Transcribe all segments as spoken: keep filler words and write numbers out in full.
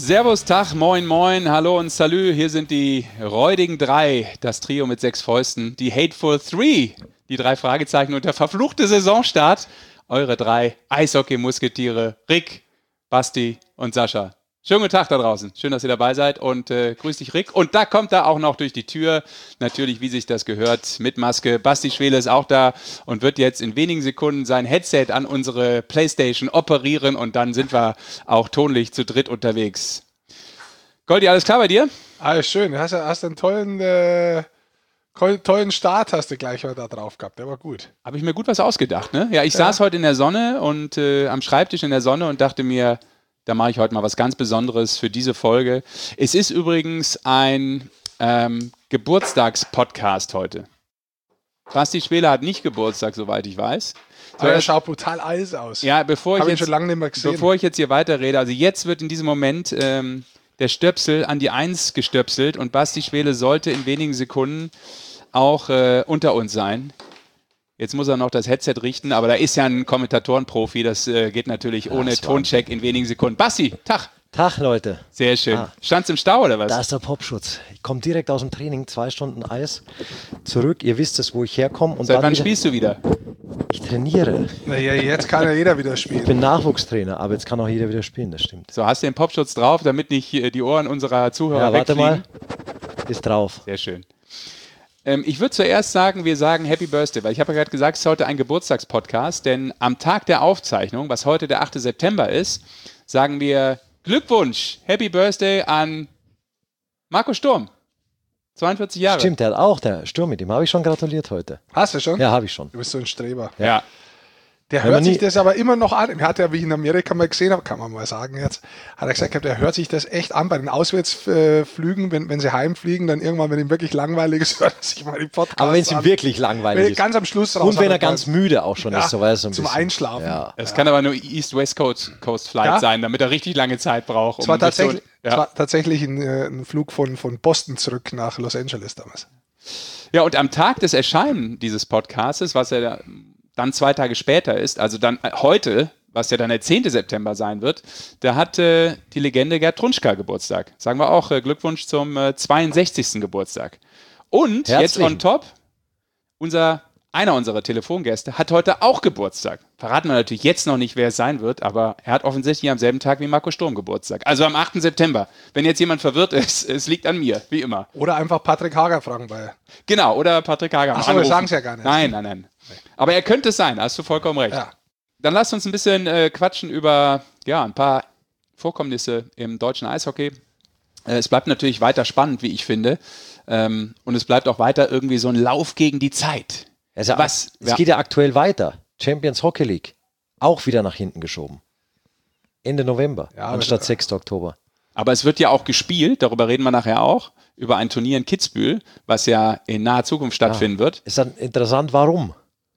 Servus, Tag, moin, moin, hallo und salü. Hier sind die räudigen drei, das Trio mit sechs Fäusten, die Hateful Three, die drei Fragezeichen und der verfluchte Saisonstart. Eure drei Eishockey-Musketiere, Rick, Basti und Sascha. Schönen guten Tag da draußen. Schön, dass ihr dabei seid und äh, grüß dich, Rick. Und da kommt er auch noch durch die Tür. Natürlich, wie sich das gehört, mit Maske. Basti Schwele ist auch da und wird jetzt in wenigen Sekunden sein Headset an unsere Playstation operieren und dann sind wir auch tonlich zu dritt unterwegs. Goldi, alles klar bei dir? Alles schön. Du hast, hast einen tollen, äh, tollen Start hast du gleich heute da drauf gehabt. Der war gut. Habe ich mir gut was ausgedacht, ne? Ja, ich ja. saß heute in der Sonne und äh, am Schreibtisch in der Sonne und dachte mir, da mache ich heute mal was ganz Besonderes für diese Folge. Es ist übrigens ein ähm, Geburtstagspodcast heute. Basti Schwele hat nicht Geburtstag, soweit ich weiß. So, Aber er schaut brutal Eis aus. Ja, bevor ich, Hab jetzt, ihn schon lange nicht mehr gesehen. bevor ich jetzt hier weiterrede, also jetzt wird in diesem Moment ähm, der Stöpsel an die Eins gestöpselt und Basti Schwele sollte in wenigen Sekunden auch äh, unter uns sein. Jetzt muss er noch das Headset richten, aber da ist ja ein Kommentatorenprofi, das äh, geht natürlich ohne ja, Toncheck in wenigen Sekunden. Basti, Tag! Tag, Leute. Sehr schön. Ah. Stand's im Stau oder was? Da ist der Popschutz. Ich komme direkt aus dem Training, zwei Stunden Eis, zurück. Ihr wisst es, wo ich herkomme. Seit wann wieder... spielst du wieder? Ich trainiere. Naja, jetzt kann ja jeder wieder spielen. Ich bin Nachwuchstrainer, aber jetzt kann auch jeder wieder spielen, das stimmt. So, hast du den Popschutz drauf, damit nicht die Ohren unserer Zuhörer ja, warte wegfliegen? mal. Ist drauf. Sehr schön. Ähm, ich würde zuerst sagen, wir sagen Happy Birthday, weil ich habe ja gerade gesagt, es ist heute ein Geburtstagspodcast, denn am Tag der Aufzeichnung, was heute der achte September ist, sagen wir Glückwunsch, Happy Birthday an Marco Sturm. zweiundvierzig Jahre. Stimmt, der hat auch, der Sturm, mit dem habe ich schon gratuliert heute. Hast du schon? Ja, habe ich schon. Du bist so ein Streber. Ja. ja. Der hört sich das aber immer noch an. Er hat ja, wie ich in Amerika mal gesehen habe, kann man mal sagen jetzt, hat er gesagt, er hört sich das echt an bei den Auswärtsflügen, wenn, wenn sie heimfliegen, dann irgendwann, wenn ihm wirklich langweilig ist, hört er sich mal die Podcasts Aber wenn es ihm an. wirklich langweilig ist. Ganz am Schluss raus. Und wenn er ganz müde auch schon ja, ist, so weiß so ein zum bisschen. Einschlafen. Ja. Es ja. kann aber nur East-West Coast, Coast Flight ja? sein, damit er richtig lange Zeit braucht. Um es war tatsächlich, so, ja. es war tatsächlich ein, ein Flug von, von Boston zurück nach Los Angeles damals. Ja, und am Tag des Erscheinen dieses Podcasts, was ja dann zwei Tage später ist, also dann heute, was ja dann der zehnte September sein wird, da hat äh, die Legende Gerd Trunschka Geburtstag. Sagen wir auch äh, Glückwunsch zum äh, zweiundsechzigsten Geburtstag. Und Herzlichen. Jetzt on top, unser, einer unserer Telefongäste hat heute auch Geburtstag. Verraten wir natürlich jetzt noch nicht, wer es sein wird, aber er hat offensichtlich am selben Tag wie Marco Sturm Geburtstag. Also am achten September. Wenn jetzt jemand verwirrt ist, es liegt an mir, wie immer. Oder einfach Patrick Hager fragen bei. Genau, oder Patrick Hager. Achso, wir sagen es ja gar nicht. Nein, nein, nein. Aber er könnte es sein, hast du vollkommen recht. Ja. Dann lasst uns ein bisschen äh, quatschen über ja, ein paar Vorkommnisse im deutschen Eishockey. Äh, es bleibt natürlich weiter spannend, wie ich finde. Ähm, und es bleibt auch weiter irgendwie so ein Lauf gegen die Zeit. Also, Was? Es Ja. geht ja aktuell weiter. Champions Hockey League. Auch wieder nach hinten geschoben. Ende November, Ja, anstatt aber- sechsten Oktober. Aber es wird ja auch gespielt, darüber reden wir nachher auch, über ein Turnier in Kitzbühel, was ja in naher Zukunft stattfinden wird. Ist dann interessant, warum?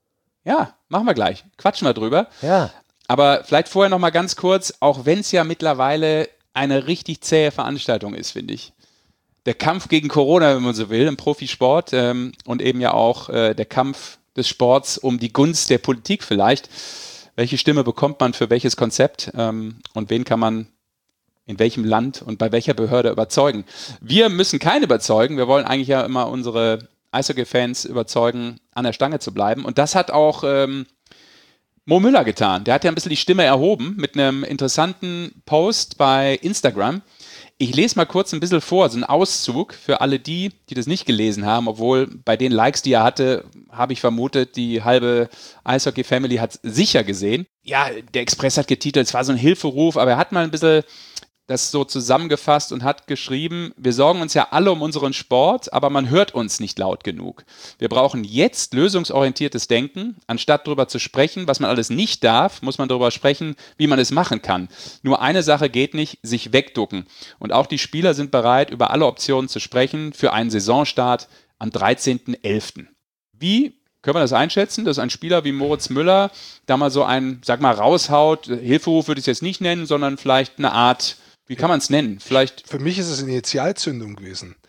Ja, machen wir gleich. Quatschen wir drüber. Ja. Aber vielleicht vorher noch mal ganz kurz, auch wenn es ja mittlerweile eine richtig zähe Veranstaltung ist, finde ich. Der Kampf gegen Corona, wenn man so will, im Profisport ähm, und eben ja auch äh, der Kampf des Sports um die Gunst der Politik vielleicht. Welche Stimme bekommt man für welches Konzept ähm, und wen kann man in welchem Land und bei welcher Behörde überzeugen? Wir müssen keinen überzeugen, wir wollen eigentlich ja immer unsere Eishockey-Fans überzeugen, an der Stange zu bleiben. Und das hat auch ähm, Mo Müller getan. Der hat ja ein bisschen die Stimme erhoben mit einem interessanten Post bei Instagram. Ich lese mal kurz ein bisschen vor, so ein Auszug für alle die, die das nicht gelesen haben, obwohl bei den Likes, die er hatte, habe ich vermutet, die halbe Eishockey-Family hat es sicher gesehen. Ja, der Express hat getitelt, es war so ein Hilferuf, aber er hat mal ein bisschen das so zusammengefasst und hat geschrieben, wir sorgen uns ja alle um unseren Sport, aber man hört uns nicht laut genug. Wir brauchen jetzt lösungsorientiertes Denken. Anstatt darüber zu sprechen, was man alles nicht darf, muss man darüber sprechen, wie man es machen kann. Nur eine Sache geht nicht, sich wegducken. Und auch die Spieler sind bereit, über alle Optionen zu sprechen für einen Saisonstart am dreizehnten elften Wie können wir das einschätzen, dass ein Spieler wie Moritz Müller da mal so einen, sag mal, raushaut? Hilferuf würde ich es jetzt nicht nennen, sondern vielleicht eine Art, wie kann man es nennen? Vielleicht. Für mich ist es eine Initialzündung gewesen.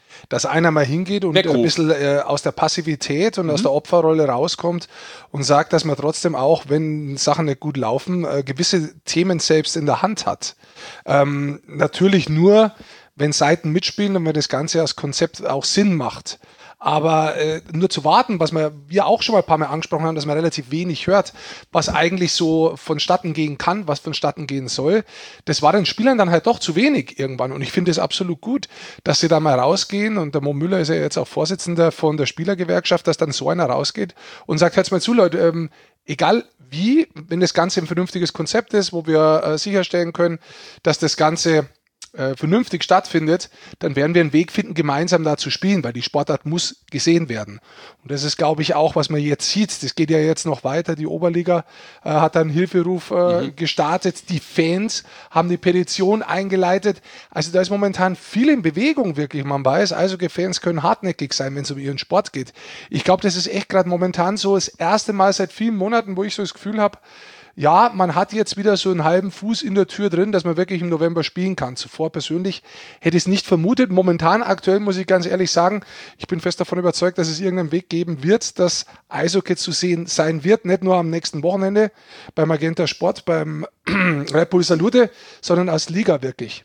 Dass einer mal hingeht und Weckruf. ein bisschen äh, aus der Passivität und mhm. aus der Opferrolle rauskommt und sagt, dass man trotzdem auch, wenn Sachen nicht gut laufen, äh, gewisse Themen selbst in der Hand hat. Ähm, natürlich nur, wenn Seiten mitspielen und wenn das Ganze als Konzept auch Sinn macht. Aber äh, nur zu warten, was wir, wir auch schon mal ein paar Mal angesprochen haben, dass man relativ wenig hört, was eigentlich so vonstatten gehen kann, was vonstatten gehen soll, das war den Spielern dann halt doch zu wenig irgendwann. Und ich finde es absolut gut, dass sie da mal rausgehen. Und der Mo Müller ist ja jetzt auch Vorsitzender von der Spielergewerkschaft, dass dann so einer rausgeht und sagt, hört's mal zu, Leute, ähm, egal wie, wenn das Ganze ein vernünftiges Konzept ist, wo wir äh, sicherstellen können, dass das Ganze Äh, vernünftig stattfindet, dann werden wir einen Weg finden, gemeinsam da zu spielen, weil die Sportart muss gesehen werden. Und das ist, glaube ich, auch, was man jetzt sieht. Das geht ja jetzt noch weiter. Die Oberliga äh, hat einen Hilferuf äh, mhm. gestartet. Die Fans haben die Petition eingeleitet. Also da ist momentan viel in Bewegung, wirklich. Man weiß, Eishockey-Fans können hartnäckig sein, wenn es um ihren Sport geht. Ich glaube, das ist echt gerade momentan so das erste Mal seit vielen Monaten, wo ich so das Gefühl habe, ja, man hat jetzt wieder so einen halben Fuß in der Tür drin, dass man wirklich im November spielen kann. Zuvor persönlich hätte ich es nicht vermutet. Momentan, aktuell muss ich ganz ehrlich sagen, ich bin fest davon überzeugt, dass es irgendeinen Weg geben wird, dass Eishockey zu sehen sein wird. Nicht nur am nächsten Wochenende beim Magenta Sport, beim Red Bull Salute, sondern als Liga wirklich.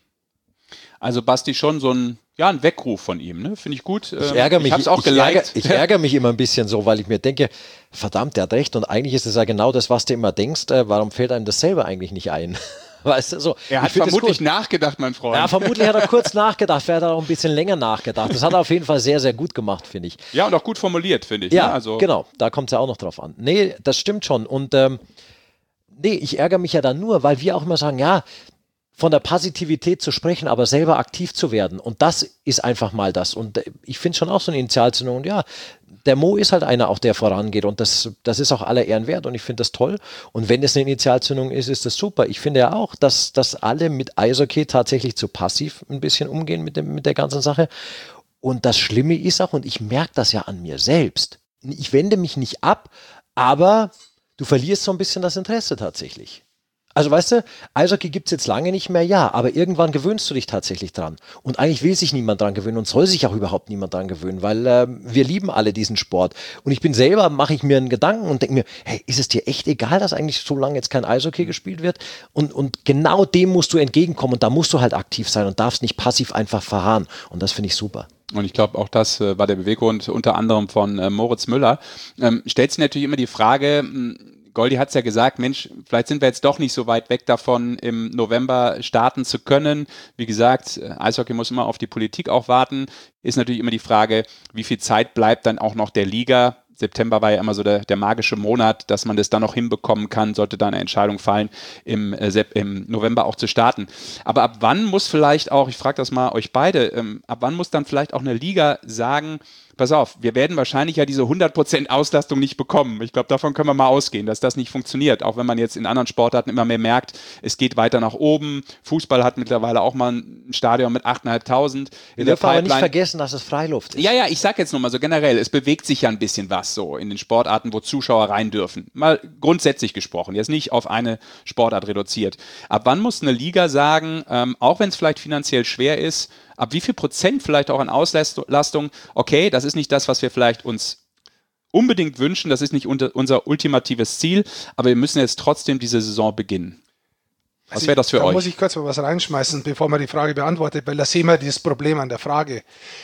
Also Basti, schon so ein, ja, ein Weckruf von ihm, ne? Finde ich gut. Ich ärgere mich, ich, hab's auch ich, ärgere, ich ärgere mich immer ein bisschen so, weil ich mir denke, verdammt, der hat recht und eigentlich ist es ja genau das, was du immer denkst, äh, warum fällt einem das selber eigentlich nicht ein? Weißt du, so. Er hat vermutlich nachgedacht, mein Freund. Ja, vermutlich hat er kurz nachgedacht, vielleicht hat er auch ein bisschen länger nachgedacht. Das hat er auf jeden Fall sehr, sehr gut gemacht, finde ich. Ja, und auch gut formuliert, finde ich. Ja, ne? Also genau, da kommt es ja auch noch drauf an. Nee, das stimmt schon und ähm, nee, ich ärgere mich ja dann nur, weil wir auch immer sagen, ja, von der Positivität zu sprechen, aber selber aktiv zu werden. Und das ist einfach mal das. Und ich finde schon auch so eine Initialzündung. Und ja, der Mo ist halt einer auch, der vorangeht. Und das, das ist auch aller Ehren wert. Und ich finde das toll. Und wenn es eine Initialzündung ist, ist das super. Ich finde ja auch, dass, dass alle mit Eishockey tatsächlich zu passiv ein bisschen umgehen mit, dem, mit der ganzen Sache. Und das Schlimme ist auch, und ich merke das ja an mir selbst, ich wende mich nicht ab, aber du verlierst so ein bisschen das Interesse tatsächlich. Also weißt du, Eishockey gibt es jetzt lange nicht mehr, ja, aber irgendwann gewöhnst du dich tatsächlich dran. Und eigentlich will sich niemand dran gewöhnen und soll sich auch überhaupt niemand dran gewöhnen, weil äh, wir lieben alle diesen Sport. Und ich bin selber, mache ich mir einen Gedanken und denke mir, hey, ist es dir echt egal, dass eigentlich so lange jetzt kein Eishockey gespielt wird? Und, und genau dem musst du entgegenkommen und da musst du halt aktiv sein und darfst nicht passiv einfach verharren. Und das finde ich super. Und ich glaube, auch das äh, war der Beweggrund unter anderem von äh, Moritz Müller. Ähm, stellt sich natürlich immer die Frage, mh, Goldi hat es ja gesagt, Mensch, vielleicht sind wir jetzt doch nicht so weit weg davon, im November starten zu können. Wie gesagt, Eishockey muss immer auf die Politik auch warten. Ist natürlich immer die Frage, wie viel Zeit bleibt dann auch noch der Liga? September war ja immer so der, der magische Monat, dass man das dann noch hinbekommen kann, sollte da eine Entscheidung fallen, im, äh, im November auch zu starten. Aber ab wann muss vielleicht auch, ich frage das mal euch beide, ähm, ab wann muss dann vielleicht auch eine Liga sagen, pass auf, wir werden wahrscheinlich ja diese hundert Prozent Auslastung nicht bekommen. Ich glaube, davon können wir mal ausgehen, dass das nicht funktioniert. Auch wenn man jetzt in anderen Sportarten immer mehr merkt, es geht weiter nach oben. Fußball hat mittlerweile auch mal ein Stadion mit achttausendfünfhundert. Wir dürfen aber nicht vergessen, dass es Freiluft ist. Ja, ja, ich sage jetzt nur mal so generell, es bewegt sich ja ein bisschen was so in den Sportarten, wo Zuschauer rein dürfen. Mal grundsätzlich gesprochen, jetzt nicht auf eine Sportart reduziert. Ab wann muss eine Liga sagen, ähm, auch wenn es vielleicht finanziell schwer ist, ab wie viel Prozent vielleicht auch an Auslastung, okay, das ist nicht das, was wir vielleicht uns unbedingt wünschen, das ist nicht unter, unser ultimatives Ziel, aber wir müssen jetzt trotzdem diese Saison beginnen. Was also wäre das für da euch? Da muss ich kurz mal was reinschmeißen, bevor man die Frage beantwortet, weil da sehen wir dieses Problem an der Frage.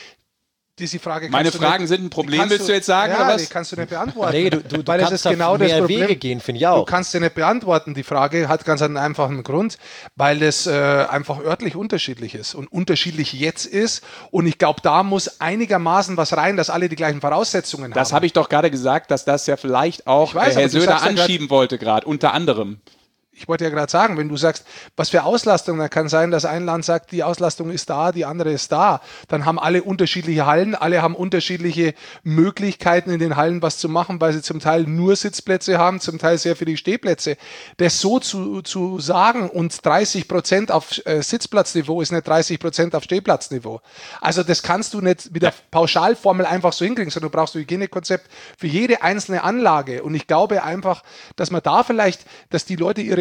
Diese Frage Meine Fragen nicht, sind ein Problem, willst du jetzt sagen? Ja, oder was? Die kannst du nicht beantworten. Nee, du, du, du weil kannst es ist genau mehr das Problem. Wege gehen, finde ich auch. Du kannst sie nicht beantworten. Die Frage hat ganz einen einfachen Grund, weil es äh, einfach örtlich unterschiedlich ist und unterschiedlich jetzt ist. Und ich glaube, da muss einigermaßen was rein, dass alle die gleichen Voraussetzungen das haben. Das habe ich doch gerade gesagt, dass das ja vielleicht auch weiß, Herr Söder anschieben ja wollte gerade, unter anderem. Ich wollte ja gerade sagen, wenn du sagst, was für Auslastung, dann kann sein, dass ein Land sagt, die Auslastung ist da, die andere ist da. Dann haben alle unterschiedliche Hallen, alle haben unterschiedliche Möglichkeiten in den Hallen was zu machen, weil sie zum Teil nur Sitzplätze haben, zum Teil sehr viele Stehplätze. Das so zu, zu sagen und dreißig Prozent auf äh, Sitzplatzniveau ist nicht dreißig Prozent auf Stehplatzniveau. Also das kannst du nicht mit der Pauschalformel einfach so hinkriegen, sondern du brauchst ein Hygienekonzept für jede einzelne Anlage. Und ich glaube einfach, dass man da vielleicht, dass die Leute ihre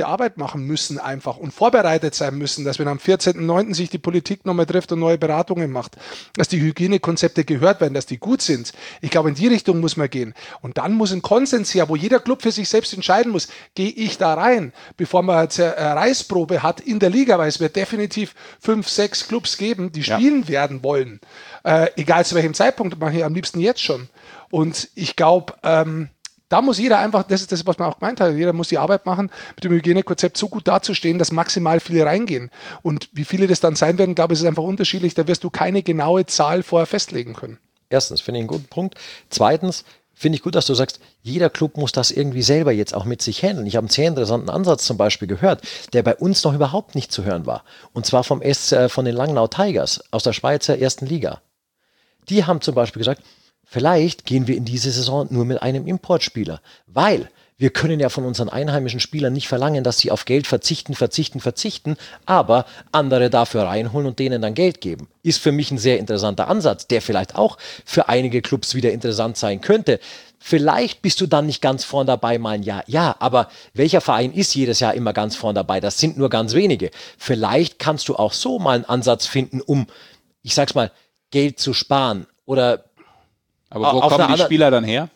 ihre Arbeit machen müssen einfach und vorbereitet sein müssen, dass wenn am vierzehnten neunten sich die Politik nochmal trifft und neue Beratungen macht, dass die Hygienekonzepte gehört werden, dass die gut sind. Ich glaube, in die Richtung muss man gehen. Und dann muss ein Konsens her, wo jeder Club für sich selbst entscheiden muss, gehe ich da rein, bevor man eine Reißprobe hat in der Liga, weil es wird definitiv fünf, sechs Clubs geben, die spielen ja. werden wollen. Äh, egal zu welchem Zeitpunkt, mache ich am liebsten jetzt schon. Und ich glaube, ähm, da muss jeder einfach, das ist das, was man auch gemeint hat, jeder muss die Arbeit machen, mit dem Hygienekonzept so gut dazustehen, dass maximal viele reingehen. Und wie viele das dann sein werden, glaube ich, ist einfach unterschiedlich. Da wirst du keine genaue Zahl vorher festlegen können. Erstens, finde ich einen guten Punkt. Zweitens, finde ich gut, dass du sagst, jeder Club muss das irgendwie selber jetzt auch mit sich handeln. Ich habe einen sehr interessanten Ansatz zum Beispiel gehört, der bei uns noch überhaupt nicht zu hören war. Und zwar vom S, äh, von den Langnau Tigers aus der Schweizer ersten Liga. Die haben zum Beispiel gesagt, vielleicht gehen wir in diese Saison nur mit einem Importspieler, weil wir können ja von unseren einheimischen Spielern nicht verlangen, dass sie auf Geld verzichten, verzichten, verzichten, aber andere dafür reinholen und denen dann Geld geben. Ist für mich ein sehr interessanter Ansatz, der vielleicht auch für einige Clubs wieder interessant sein könnte. Vielleicht bist du dann nicht ganz vorn dabei, mal ein Jahr. Ja, aber welcher Verein ist jedes Jahr immer ganz vorn dabei? Das sind nur ganz wenige. Vielleicht kannst du auch so mal einen Ansatz finden, um, ich sag's mal, Geld zu sparen oder. Aber wo kommen die Spieler dann her?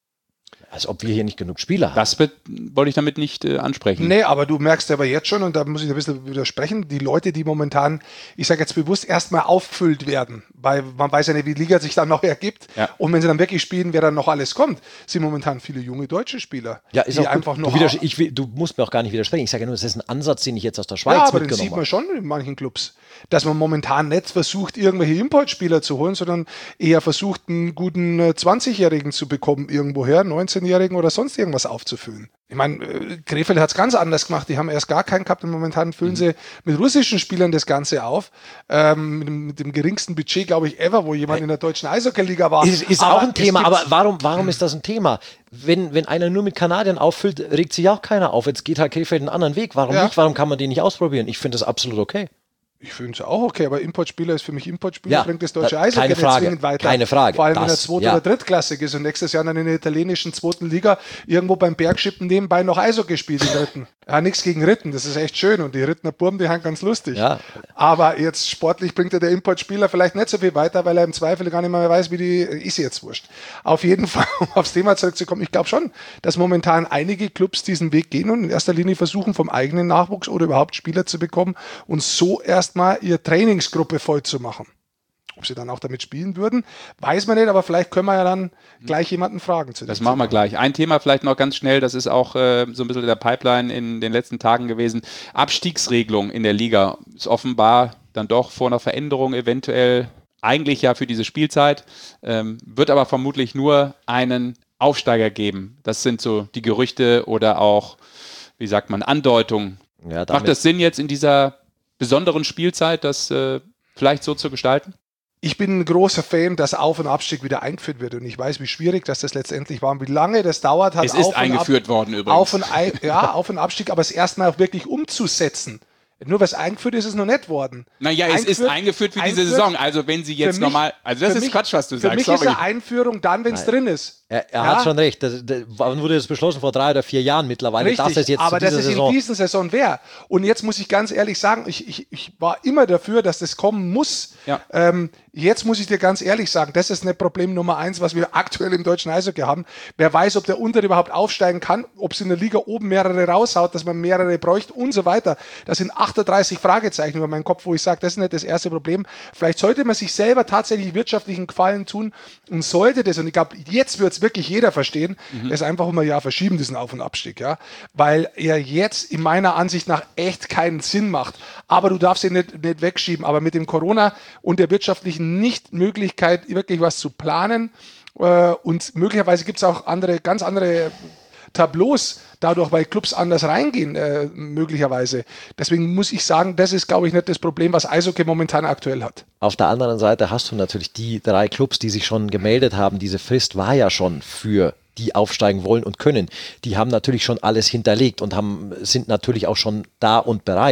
Als ob wir hier nicht genug Spieler haben. Das wollte ich damit nicht äh, ansprechen. Nee, aber du merkst aber jetzt schon, und da muss ich ein bisschen widersprechen, die Leute, die momentan, ich sage jetzt bewusst, erstmal auffüllt werden, weil man weiß ja nicht, wie die Liga sich dann noch ergibt. Ja. Und wenn sie dann wirklich spielen, wer dann noch alles kommt, sind momentan viele junge deutsche Spieler. Ja, ist die auch einfach noch. Du, ich will, du musst mir auch gar nicht widersprechen. Ich sage ja nur, das ist ein Ansatz, den ich jetzt aus der Schweiz ja, aber mitgenommen habe. Den sieht man schon in manchen Clubs, dass man momentan nicht versucht, irgendwelche Importspieler zu holen, sondern eher versucht, einen guten zwanzigjährigen zu bekommen irgendwoher, neunzehnjährigen oder sonst irgendwas aufzufüllen. Ich meine, Krefeld hat es ganz anders gemacht. Die haben erst gar keinen gehabt und momentan füllen mhm. sie mit russischen Spielern das Ganze auf. Ähm, mit, dem, mit dem geringsten Budget, glaube ich, ever, wo jemand in der deutschen Eishockey-Liga war. Ist, ist auch ein Thema, aber warum, warum ist das ein Thema? Wenn, wenn einer nur mit Kanadiern auffüllt, regt sich auch keiner auf. Jetzt geht halt Krefeld einen anderen Weg. Warum ja. nicht? Warum kann man den nicht ausprobieren? Ich finde das absolut okay. Ich finde es auch okay, aber Importspieler ist für mich Importspieler, ja, bringt das deutsche Eishockey keine Frage, nicht zwingend weiter. Keine Frage. Vor allem, das, wenn er zweit- ja. oder drittklassig ist und nächstes Jahr dann in der italienischen zweiten Liga irgendwo beim Bergschippen nebenbei noch Eishockey spielt in Ritten. Ja, nichts gegen Ritten, das ist echt schön und die Rittener Burm, die haben ganz lustig. Ja. Aber jetzt sportlich bringt er der Importspieler vielleicht nicht so viel weiter, weil er im Zweifel gar nicht mehr weiß, wie die, ist jetzt wurscht. Auf jeden Fall, um aufs Thema zurückzukommen, ich glaube schon, dass momentan einige Clubs diesen Weg gehen und in erster Linie versuchen, vom eigenen Nachwuchs oder überhaupt Spieler zu bekommen und so erstmal ihr Training Gruppe voll zu machen. Ob sie dann auch damit spielen würden, weiß man nicht, aber vielleicht können wir ja dann gleich jemanden fragen zu dem Das machen wir Thema. gleich. Ein Thema vielleicht noch ganz schnell, das ist auch äh, so ein bisschen der Pipeline in den letzten Tagen gewesen. Abstiegsregelung in der Liga ist offenbar dann doch vor einer Veränderung eventuell, eigentlich ja für diese Spielzeit, ähm, wird aber vermutlich nur einen Aufsteiger geben. Das sind so die Gerüchte oder auch, wie sagt man, Andeutungen. Ja, macht das Sinn jetzt in dieser besonderen Spielzeit, das äh, vielleicht so zu gestalten? Ich bin ein großer Fan, dass Auf- und Abstieg wieder eingeführt wird und ich weiß, wie schwierig dass das letztendlich war und wie lange das dauert hat. Es ist eingeführt worden übrigens. Auf und ein, ja, Auf- und Abstieg, aber es erstmal auch wirklich umzusetzen. Nur was eingeführt ist, ist es noch nicht worden. Naja, es ist eingeführt für diese Saison. Also wenn sie jetzt normal, also das ist mich, Quatsch, was du für sagst. Für mich Sorry. ist eine Einführung dann, wenn es drin ist. Er, er ja. hat schon recht. Das, das wurde das beschlossen vor drei oder vier Jahren mittlerweile. Richtig, dass es jetzt aber dass es Saison in dieser Saison wäre. Und jetzt muss ich ganz ehrlich sagen, ich, ich, ich war immer dafür, dass das kommen muss. Ja. Ähm, jetzt muss ich dir ganz ehrlich sagen, das ist nicht Problem Nummer eins, was wir aktuell im deutschen Eishockey haben. Wer weiß, ob der untere überhaupt aufsteigen kann, ob es in der Liga oben mehrere raushaut, dass man mehrere bräuchte und so weiter. Das sind achtunddreißig Fragezeichen über meinen Kopf, wo ich sage, das ist nicht das erste Problem. Vielleicht sollte man sich selber tatsächlich wirtschaftlichen Gefallen tun und sollte das, und ich glaube, jetzt wird es wirklich jeder verstehen, mhm. das einfach um ein Jahr verschieben, diesen Auf- und Abstieg, ja, weil er jetzt in meiner Ansicht nach echt keinen Sinn macht. Aber du darfst ihn nicht, nicht wegschieben. Aber mit dem Corona und der wirtschaftlichen Nichtmöglichkeit, wirklich was zu planen, äh, und möglicherweise gibt es auch andere, ganz andere Tableaus dadurch, weil Clubs anders reingehen, äh, möglicherweise. Deswegen muss ich sagen, das ist, glaube ich, nicht das Problem, was Eishockey momentan aktuell hat. Auf der anderen Seite hast du natürlich die drei Clubs, die sich schon gemeldet haben. Diese Frist war ja schon für die aufsteigen wollen und können. Die haben natürlich schon alles hinterlegt und haben, sind natürlich auch schon da und bereit.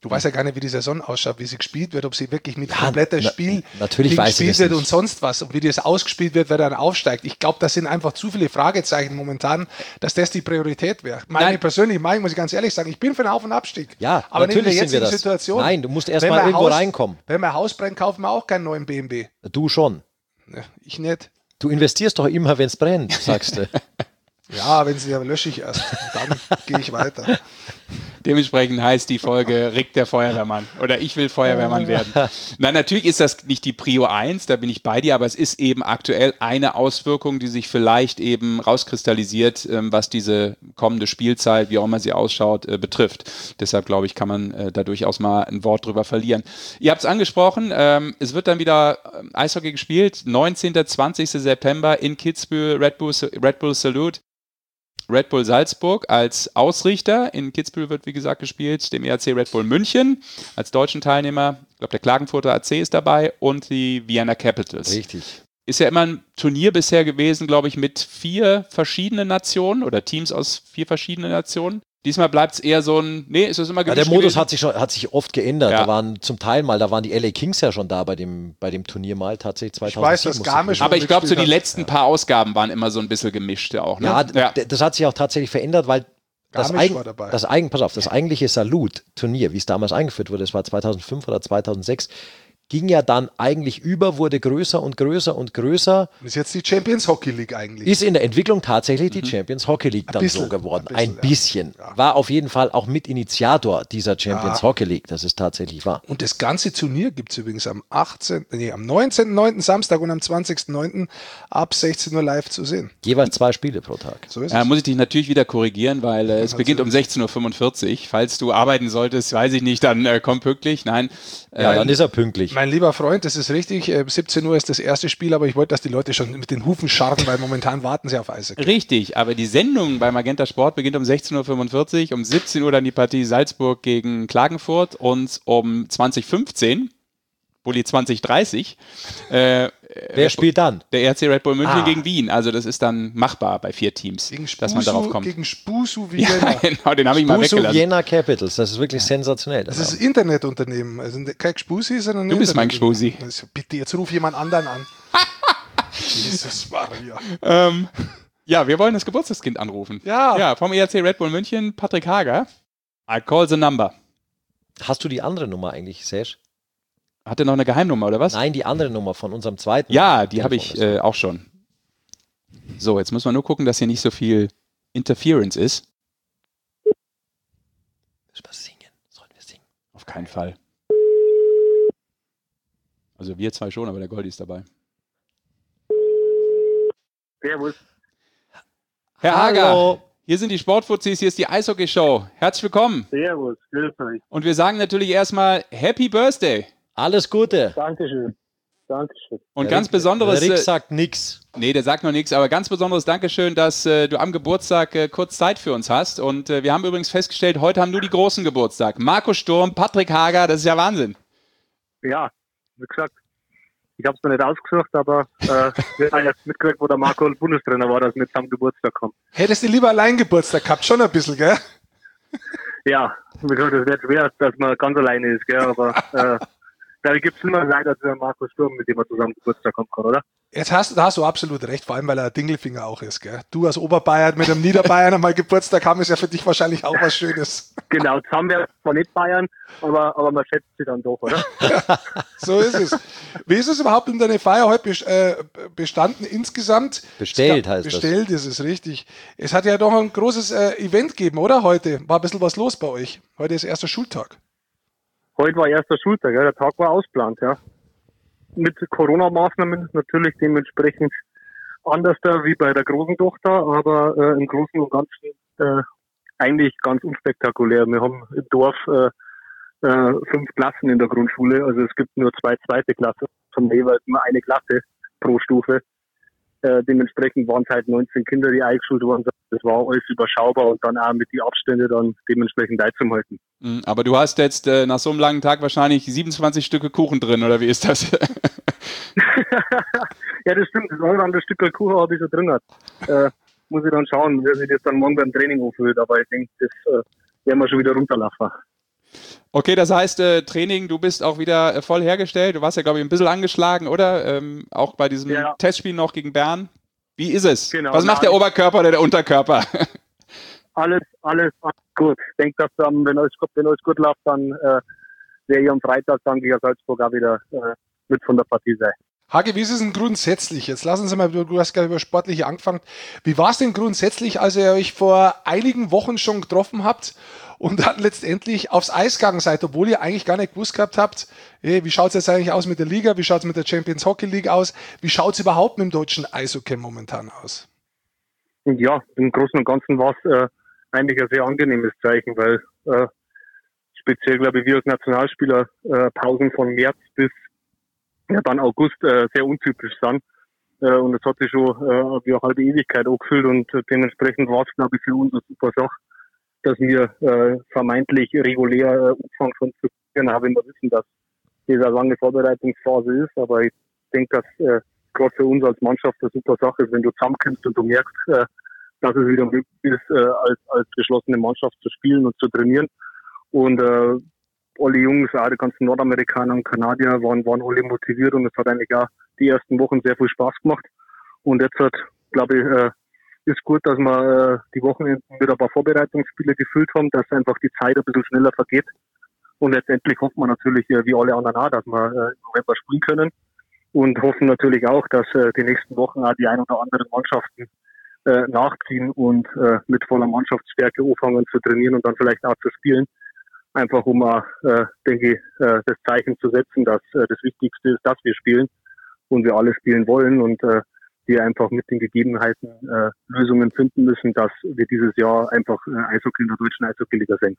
Du weißt ja gar nicht, wie die Saison ausschaut, wie sie gespielt wird, ob sie wirklich mit ja, kompletter na, Spiel natürlich weiß gespielt ich wird nicht. und sonst was und wie das ausgespielt wird, wer dann aufsteigt. Ich glaube, das sind einfach zu viele Fragezeichen momentan, dass das die Priorität wäre. Meine Nein. persönliche Meinung, muss ich ganz ehrlich sagen, ich bin für einen Auf- und Abstieg. Ja, aber natürlich in der jetzigen sind wir das. Situation. Nein, du musst erst mal irgendwo Haus, reinkommen. Wenn mein Haus brennt, kaufen wir auch keinen neuen B M W. Du schon. Ich nicht. Du investierst doch immer, wenn es brennt, sagst du. Ja, wenn sie ja lösche ich erst. Dann gehe ich weiter. Dementsprechend heißt die Folge Rick der Feuerwehrmann oder ich will Feuerwehrmann werden. Nein, natürlich ist das nicht die Prio eins, da bin ich bei dir, aber es ist eben aktuell eine Auswirkung, die sich vielleicht eben rauskristallisiert, was diese kommende Spielzeit, wie auch immer sie ausschaut, betrifft. Deshalb glaube ich, kann man da durchaus mal ein Wort drüber verlieren. Ihr habt es angesprochen, es wird dann wieder Eishockey gespielt, neunzehnten und zwanzigsten September in Kitzbühel, Red Bull, Red Bull Salute. Red Bull Salzburg als Ausrichter. In Kitzbühel wird, wie gesagt, gespielt, dem E R C Red Bull München als deutschen Teilnehmer. Ich glaube, der Klagenfurter A C ist dabei und die Vienna Capitals. Richtig. Ist ja immer ein Turnier bisher gewesen, glaube ich, mit vier verschiedenen Nationen oder Teams aus vier verschiedenen Nationen. Diesmal bleibt es eher so ein, nee, ist es immer gemischt ja, der Modus gewesen? hat sich schon, hat sich oft geändert. Ja. Da waren zum Teil mal, da waren die L A Kings ja schon da bei dem, bei dem Turnier mal tatsächlich zweitausend. Ich weiß, dass Garmisch. Aber ich glaube, so die letzten ja. paar Ausgaben waren immer so ein bisschen gemischt auch. Ne? Ja, ja, das hat sich auch tatsächlich verändert, weil das, Eig war dabei. das, Eigen, pass auf, das eigentliche Salute-Turnier, wie es damals eingeführt wurde, das war zweitausendfünf oder zweitausendsechs, ging ja dann eigentlich über, wurde größer und größer und größer. Das ist jetzt die Champions Hockey League eigentlich. Ist in der Entwicklung tatsächlich die mhm. Champions Hockey League dann bisschen, so geworden. Ein bisschen. Ein bisschen. Ja. War auf jeden Fall auch Mitinitiator dieser Champions ja. Hockey League. Das ist tatsächlich wahr. Und das ganze Turnier gibt es übrigens am achtzehnten, nee, am neunzehnten neunten Samstag und am zwanzigsten neunten ab sechzehn Uhr live zu sehen. Jeweils zwei Spiele pro Tag. So ist ja, es. Muss ich dich natürlich wieder korrigieren, weil äh, es ja, beginnt um sechzehn Uhr fünfundvierzig. Falls du arbeiten solltest, weiß ich nicht, dann äh, komm pünktlich. Nein. Äh, ja, dann ist er pünktlich. Mein lieber Freund, das ist richtig. siebzehn Uhr ist das erste Spiel, aber ich wollte, dass die Leute schon mit den Hufen scharren, weil momentan warten sie auf Eishockey. Richtig, aber die Sendung bei Magenta Sport beginnt um sechzehn Uhr fünfundvierzig, um siebzehn Uhr dann die Partie Salzburg gegen Klagenfurt und um zwanzig Uhr fünfzehn, Bulli zwanzig Uhr dreißig. Äh, Wer spielt dann? Der E R C Red Bull München ah. gegen Wien. Also das ist dann machbar bei vier Teams, gegen Spusu, dass man darauf kommt. Gegen Spusu Vienna. Ja, genau, den habe ich mal weggelassen. Vienna Capitals, das ist wirklich sensationell. Das, das ist ein Internetunternehmen. Also kein Gspusi, sondern ein Du bist mein Gspusi. Bitte, jetzt ruf jemand anderen an. Jesus Maria. Ähm, ja, wir wollen das Geburtstagskind anrufen. Ja. Ja, vom E R C Red Bull München, Patrick Hager. I call the number. Hast du die andere Nummer eigentlich, Serge? Hat er noch eine Geheimnummer, oder was? Nein, die andere Nummer von unserem zweiten. Ja, die habe ich äh, auch schon. So, jetzt muss man nur gucken, dass hier nicht so viel Interference ist. Müssen wir singen? Sollen wir singen? Auf keinen Fall. Also wir zwei schon, aber der Goldi ist dabei. Servus. Herr Hallo. Hager, hier sind die Sportfuzis, hier ist die Eishockey-Show. Herzlich willkommen. Servus, grüß euch. Und wir sagen natürlich erstmal Happy Birthday. Alles Gute. Dankeschön. Dankeschön. Und der ganz Rick, besonderes... Der Rick sagt nix. Nee, der sagt noch nichts, aber ganz besonderes Dankeschön, dass äh, du am Geburtstag äh, kurz Zeit für uns hast. Und äh, wir haben übrigens festgestellt, heute haben nur die Großen Geburtstag. Marco Sturm, Patrick Hager, das ist ja Wahnsinn. Ja, wie gesagt, ich habe es mir nicht ausgesucht, aber äh, wir haben jetzt mitgekriegt, wo der Marco Bundestrainer war, dass wir jetzt am Geburtstag kommen. Hättest du lieber allein Geburtstag gehabt, schon ein bisschen, gell? Ja, wie gesagt, es wird schwer, dass man ganz alleine ist, gell, aber... Äh, Da gibt es immer leider der Markus Sturm, mit dem er zusammen Geburtstag kommen kann, oder? Jetzt hast, da hast du absolut recht, vor allem weil er ein Dingelfinger auch ist. Gell? Du als Oberbayern mit einem Niederbayern einmal Geburtstag haben, ist ja für dich wahrscheinlich auch was Schönes. Genau, jetzt haben wir zwar nicht Bayern, aber, aber man schätzt sie dann doch, oder? Ja, so ist es. Wie ist es überhaupt um deine Feier heute bestanden insgesamt? Bestellt heißt bestellt, das. Bestellt ist es, richtig. Es hat ja doch ein großes äh, Event gegeben, oder? Heute war ein bisschen was los bei euch. Heute ist erster Schultag. Heute war erster Schultag, ja. Der Tag war ausplant, ja. Mit Corona-Maßnahmen natürlich dementsprechend anders da wie bei der großen Tochter, aber äh, im Großen und Ganzen äh, eigentlich ganz unspektakulär. Wir haben im Dorf äh, äh, fünf Klassen in der Grundschule, also es gibt nur zwei zweite Klassen, von jeweils nur eine Klasse pro Stufe. Äh, dementsprechend waren es halt neunzehn Kinder, die eingeschult wurden. Das war alles überschaubar und dann auch mit den Abständen dann dementsprechend einzuhalten. Aber du hast jetzt äh, nach so einem langen Tag wahrscheinlich siebenundzwanzig Stücke Kuchen drin, oder wie ist das? Ja, das stimmt. Das eine oder andere Stück Kuchen habe ich schon drin. Äh, muss ich dann schauen, wie sich das dann morgen beim Training aufhört. Aber ich denke, das äh, werden wir schon wieder runterlaufen. Okay, das heißt, äh, Training, du bist auch wieder äh, voll hergestellt. Du warst ja, glaube ich, ein bisschen angeschlagen, oder? Ähm, auch bei diesem ja. Testspiel noch gegen Bern. Wie ist es? Genau, Was macht der Oberkörper oder der Unterkörper? Alles, alles, alles gut. Ich denke, dass ähm, wenn alles gut, wenn alles gut läuft, dann äh, wäre ich am Freitag dann gegen Salzburg auch wieder äh, mit von der Partie sein. Hagi, wie ist es denn grundsätzlich? Jetzt lassen Sie mal, du hast gerade über Sportliche angefangen. Wie war es denn grundsätzlich, als ihr euch vor einigen Wochen schon getroffen habt und dann letztendlich aufs Eis gegangen seid, obwohl ihr eigentlich gar nicht gewusst gehabt habt, hey, wie schaut es jetzt eigentlich aus mit der Liga, wie schaut es mit der Champions Hockey League aus, wie schaut es überhaupt mit dem deutschen Eishockey momentan aus? Ja, im Großen und Ganzen war es äh, eigentlich ein sehr angenehmes Zeichen, weil äh, speziell, glaube ich, wir als Nationalspieler äh, Pausen von März bis ja, dann August äh, sehr untypisch sind. Äh, und das hat sich schon äh, wie eine halbe Ewigkeit angefüllt und äh, dementsprechend war es, glaube ich, für uns eine super Sache, dass wir äh, vermeintlich regulär äh, anfangen von zu können, auch wenn wir wissen, dass das eine lange Vorbereitungsphase ist. Aber ich denke, dass äh, gerade für uns als Mannschaft eine super Sache ist, wenn du zusammenkommst und du merkst, äh, dass es wieder möglich ist, äh, als, als geschlossene Mannschaft zu spielen und zu trainieren. Und äh, alle Jungs, auch die ganzen Nordamerikaner und Kanadier waren, waren alle motiviert und es hat eigentlich auch die ersten Wochen sehr viel Spaß gemacht. Und jetzt hat, glaube ich, äh, ist gut, dass wir äh, die Wochenenden mit ein paar Vorbereitungsspiele gefüllt haben, dass einfach die Zeit ein bisschen schneller vergeht. Und letztendlich hofft man natürlich, äh, wie alle anderen auch, dass wir äh, im November spielen können. Und hoffen natürlich auch, dass äh, die nächsten Wochen auch die ein oder anderen Mannschaften äh, nachziehen und äh, mit voller Mannschaftsstärke anfangen zu trainieren und dann vielleicht auch zu spielen. Einfach um, äh, denke ich, äh, das Zeichen zu setzen, dass äh, das Wichtigste ist, dass wir spielen und wir alle spielen wollen und äh, wir einfach mit den Gegebenheiten äh, Lösungen finden müssen, dass wir dieses Jahr einfach äh, Eishockey in der deutschen Eishockey-Liga sehen.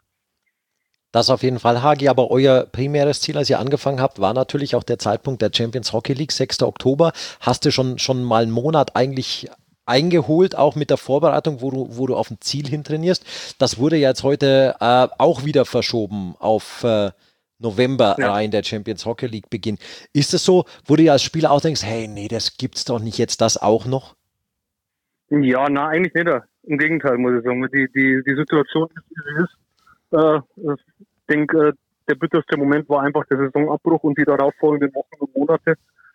Das auf jeden Fall, Hagi, aber euer primäres Ziel, als ihr angefangen habt, war natürlich auch der Zeitpunkt der Champions Hockey League, sechster Oktober. Hast du schon, schon mal einen Monat eigentlich eingeholt, auch mit der Vorbereitung, wo du, wo du auf ein Ziel hin trainierst. Das wurde ja jetzt heute äh, auch wieder verschoben auf äh, November ja. rein, der Champions Hockey League Beginn. Ist es so, wo du ja als Spieler auch denkst, hey, nee, das gibt's doch nicht jetzt das auch noch? Ja, na, eigentlich nicht. Im Gegenteil, muss ich sagen. Die, die, die Situation ist, wie sie ist. Äh, ich denke, äh, der bitterste Moment war einfach der Saisonabbruch und die darauffolgenden Wochen und Monate.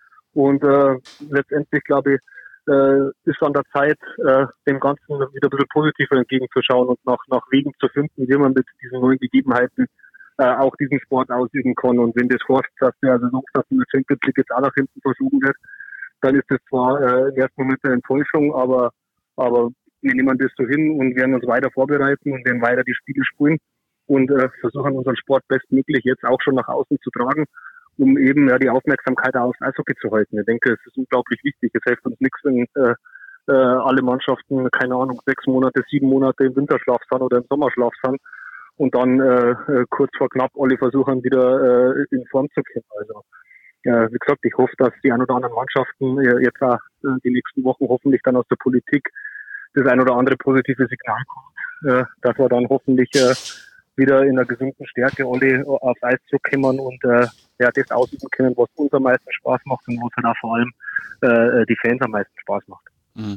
Und äh, letztendlich, glaube ich, äh, ist an der Zeit, äh, dem Ganzen wieder ein bisschen positiver entgegenzuschauen und nach, nach Wegen zu finden, wie man mit diesen neuen Gegebenheiten äh, auch diesen Sport ausüben kann. Und wenn das heißt, dass der Saisonstart in der Champions League jetzt auch nach hinten verschoben wird, dann ist das zwar äh, im ersten Moment eine Enttäuschung, aber, aber wir nehmen das so hin und werden uns weiter vorbereiten und werden weiter die Spiele spielen und äh, versuchen unseren Sport bestmöglich jetzt auch schon nach außen zu tragen, um eben ja die Aufmerksamkeit aufs Eishockey zu halten. Ich denke, es ist unglaublich wichtig. Es hilft uns nichts, wenn äh, äh, alle Mannschaften, keine Ahnung, sechs Monate, sieben Monate im Winterschlaf sind oder im Sommerschlaf sind und dann äh, kurz vor knapp alle versuchen, wieder äh, in Form zu kommen. Also ja, wie gesagt, ich hoffe, dass die ein oder anderen Mannschaften äh, jetzt auch äh, die nächsten Wochen hoffentlich dann aus der Politik das ein oder andere positive Signal kommt, äh, dass wir dann hoffentlich äh, wieder in einer gesunden Stärke alle aufs Eis zurückkommen und äh, ja, das ausüben können, was uns am meisten Spaß macht und was halt auch vor allem äh, die Fans am meisten Spaß macht. Mhm.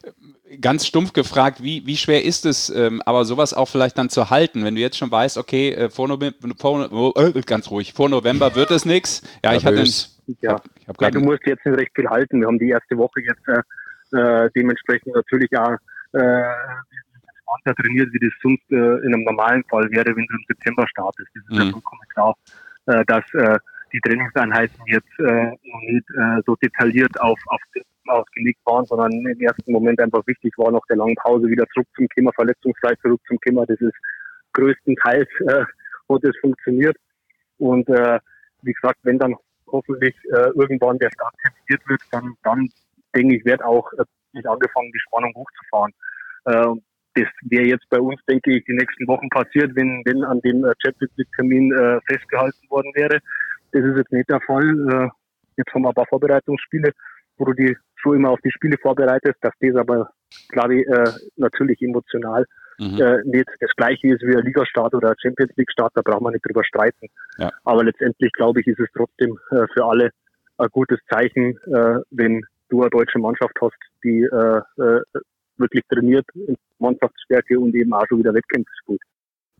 Ganz stumpf gefragt, wie, wie schwer ist es, ähm, aber sowas auch vielleicht dann zu halten, wenn du jetzt schon weißt, okay, äh, vor November, vor, äh, ganz ruhig, vor November wird es nichts. Ja, ich hatte einen, ja, ich hab, ich hab ja, du musst jetzt nicht recht viel halten. Wir haben die erste Woche jetzt äh, dementsprechend natürlich auch äh, trainiert, wie das sonst äh, in einem normalen Fall wäre, wenn du im September startest. Das ist mhm. ja vollkommen klar, äh, dass äh, die Trainingseinheiten jetzt äh, noch nicht äh, so detailliert auf, auf ausgelegt waren, sondern im ersten Moment einfach wichtig war, nach der langen Pause wieder zurück zum Thema, verletzungsfrei zurück zum Thema. Das ist größtenteils äh, hat das funktioniert. Und äh, wie gesagt, wenn dann hoffentlich äh, irgendwann der Start terminiert wird, dann, dann denke ich, wird auch äh, nicht angefangen, die Spannung hochzufahren. Äh, Das wäre jetzt bei uns, denke ich, die nächsten Wochen passiert, wenn, wenn an dem Champions League-Termin äh, festgehalten worden wäre. Das ist jetzt nicht der Fall. Äh, jetzt haben wir ein paar Vorbereitungsspiele, wo du die schon immer auf die Spiele vorbereitest, dass das aber, glaube ich, äh, natürlich emotional mhm. äh, nicht das Gleiche ist wie ein Ligastart oder ein Champions League-Start, da braucht man nicht drüber streiten. Ja. Aber letztendlich, glaube ich, ist es trotzdem äh, für alle ein gutes Zeichen, äh, wenn du eine deutsche Mannschaft hast, die äh, äh, wirklich trainiert, in Mannschaftsstärke und eben auch schon wieder Wettkämpfe spielt.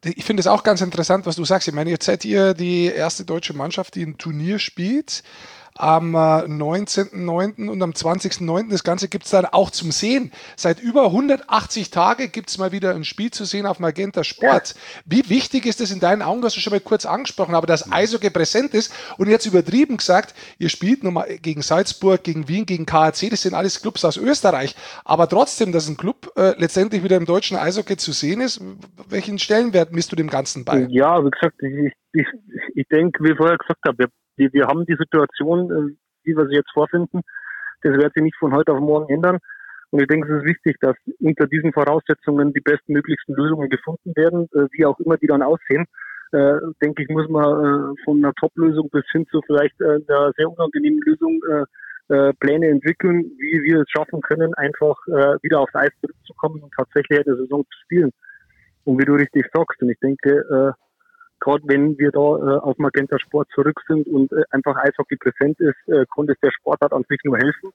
ich finde es auch ganz interessant, was du sagst. Ich meine, jetzt seid ihr die erste deutsche Mannschaft, die ein Turnier spielt. Am neunzehnten neunten und am zwanzigsten neunten Das Ganze gibt es dann auch zum Sehen. Seit über hundertachtzig Tagen gibt es mal wieder ein Spiel zu sehen auf Magenta Sport. Wie wichtig ist es in deinen Augen, hast du schon mal kurz angesprochen, aber dass Eishockey präsent ist und jetzt übertrieben gesagt, ihr spielt nochmal gegen Salzburg, gegen Wien, gegen K A C, das sind alles Clubs aus Österreich, aber trotzdem, dass ein Club äh, letztendlich wieder im deutschen Eishockey zu sehen ist, welchen Stellenwert misst du dem Ganzen bei? Ja, wie gesagt, ich, ich, ich denke, wie ich vorher gesagt habe, wir Wir, wir haben die Situation, wie wir sie jetzt vorfinden. Das wird sich nicht von heute auf morgen ändern. Und ich denke, es ist wichtig, dass unter diesen Voraussetzungen die bestmöglichsten Lösungen gefunden werden, wie auch immer die dann aussehen. Äh, denke ich, muss man von einer Top-Lösung bis hin zu vielleicht einer sehr unangenehmen Lösung äh, Pläne entwickeln, wie wir es schaffen können, einfach äh, wieder aufs Eis zurückzukommen und tatsächlich eine Saison zu spielen. Und wie du richtig sagst, und ich denke, äh, gerade wenn wir da äh, auf Magenta Sport zurück sind und äh, einfach Eishockey präsent ist, äh, konnte es der Sportart an sich nur helfen,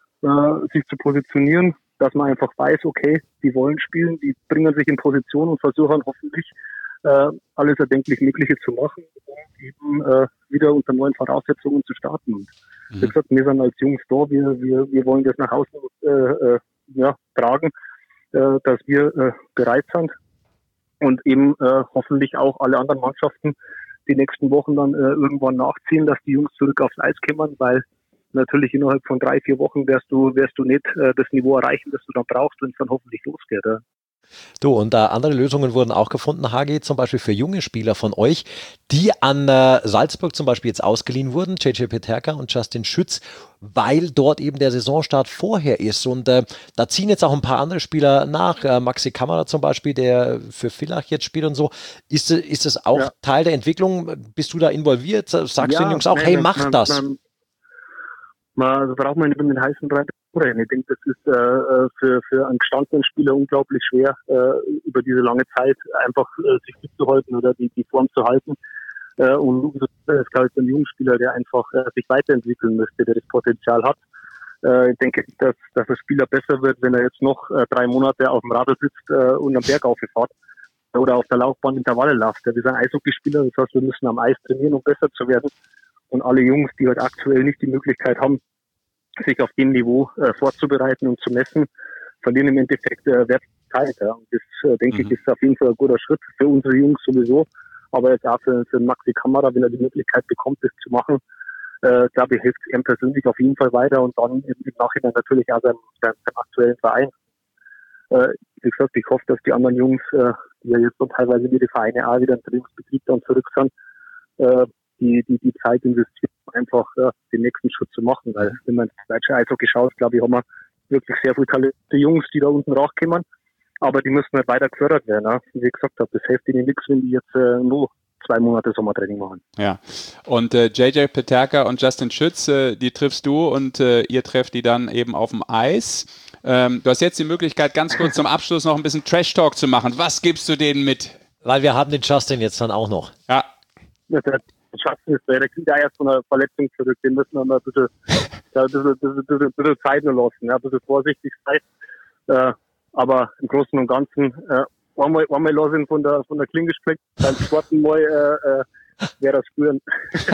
äh, sich zu positionieren, dass man einfach weiß, okay, die wollen spielen, die bringen sich in Position und versuchen hoffentlich äh, alles erdenklich Mögliche zu machen, um eben äh, wieder unter neuen Voraussetzungen zu starten. Und mhm. wie gesagt, wir sind als Jungs da, wir, wir, wir wollen das nach außen äh, äh, ja, tragen, äh, dass wir äh, bereit sind. Und eben äh, hoffentlich auch alle anderen Mannschaften die nächsten Wochen dann äh, irgendwann nachziehen, dass die Jungs zurück aufs Eis kommen, weil natürlich innerhalb von drei, vier Wochen wirst du, wirst du nicht äh, das Niveau erreichen, das du dann brauchst, wenn es dann hoffentlich losgeht. Ja. Du, und äh, andere Lösungen wurden auch gefunden, Hagi, zum Beispiel für junge Spieler von euch, die an äh, Salzburg zum Beispiel jetzt ausgeliehen wurden, J J Peterka und Justin Schütz, weil dort eben der Saisonstart vorher ist. Und äh, da ziehen jetzt auch ein paar andere Spieler nach. Äh, Maxi Kammerer zum Beispiel, der für Villach jetzt spielt und so. Ist, ist das auch ja. Teil der Entwicklung? Bist du da involviert? Sagst ja, du den Jungs auch, nein, hey, mach man, das? Man, man, da braucht man nicht mit den heißen Brei reden. Ich denke, das ist äh, für, für einen gestandenen Spieler unglaublich schwer, äh, über diese lange Zeit einfach äh, sich fit zu halten oder die, die Form zu halten. Äh, und das ist, glaube ich, ein junger Spieler, der einfach äh, sich weiterentwickeln möchte, der das Potenzial hat. Äh, ich denke, dass, dass der Spieler besser wird, wenn er jetzt noch äh, drei Monate auf dem Radl sitzt äh, und am Berg aufgefahrt oder auf der Laufbahn Intervalle läuft. Wir sind Eishockeyspieler, das heißt, wir müssen am Eis trainieren, um besser zu werden. Und alle Jungs, die halt aktuell nicht die Möglichkeit haben, sich auf dem Niveau äh, vorzubereiten und zu messen, verlieren im Endeffekt äh, Wertigkeit. Ja. Und das, äh, denke mhm. ich, ist auf jeden Fall ein guter Schritt für unsere Jungs sowieso, aber jetzt auch für, für Maxi Kammerer, wenn er die Möglichkeit bekommt, das zu machen, äh, glaube ich, hilft ihm persönlich auf jeden Fall weiter und dann im, im Nachhinein natürlich auch seinem, seinem, seinem aktuellen Verein. Äh, wie gesagt, ich hoffe, dass die anderen Jungs, äh, die ja jetzt so teilweise in ihre Vereine auch wieder im Trainingsbetrieb dann zurück sind, äh, die, die, die Zeit investieren, einfach ja, den nächsten Schritt zu machen. Weil wenn man ins deutsche Eishockey schaut, glaube ich, haben wir wirklich sehr viele talentierte Jungs, die da unten rauskommen. Aber die müssen halt weiter gefördert werden. Ne? Wie ich gesagt habe, das hilft ihnen nichts, wenn die jetzt äh, nur zwei Monate Sommertraining machen. Ja, und äh, J J Peterka und Justin Schütz, äh, die triffst du und äh, ihr trefft die dann eben auf dem Eis. Ähm, du hast jetzt die Möglichkeit, ganz kurz zum Abschluss noch ein bisschen Trash-Talk zu machen. Was gibst du denen mit? Weil wir haben den Justin jetzt dann auch noch. Ja. ja der Justin ist der, der kriegt ja erst von einer Verletzung zurück. Den müssen wir mal ein bisschen, ja, ein bisschen, ein bisschen, ein bisschen, ein bisschen Zeit nur lassen, ja, ein bisschen vorsichtig sein. Äh, aber im Großen und Ganzen äh, einmal, einmal lassen von der, von der Klinge gespickt, beim Sporten mal äh, äh, wäre das spüren.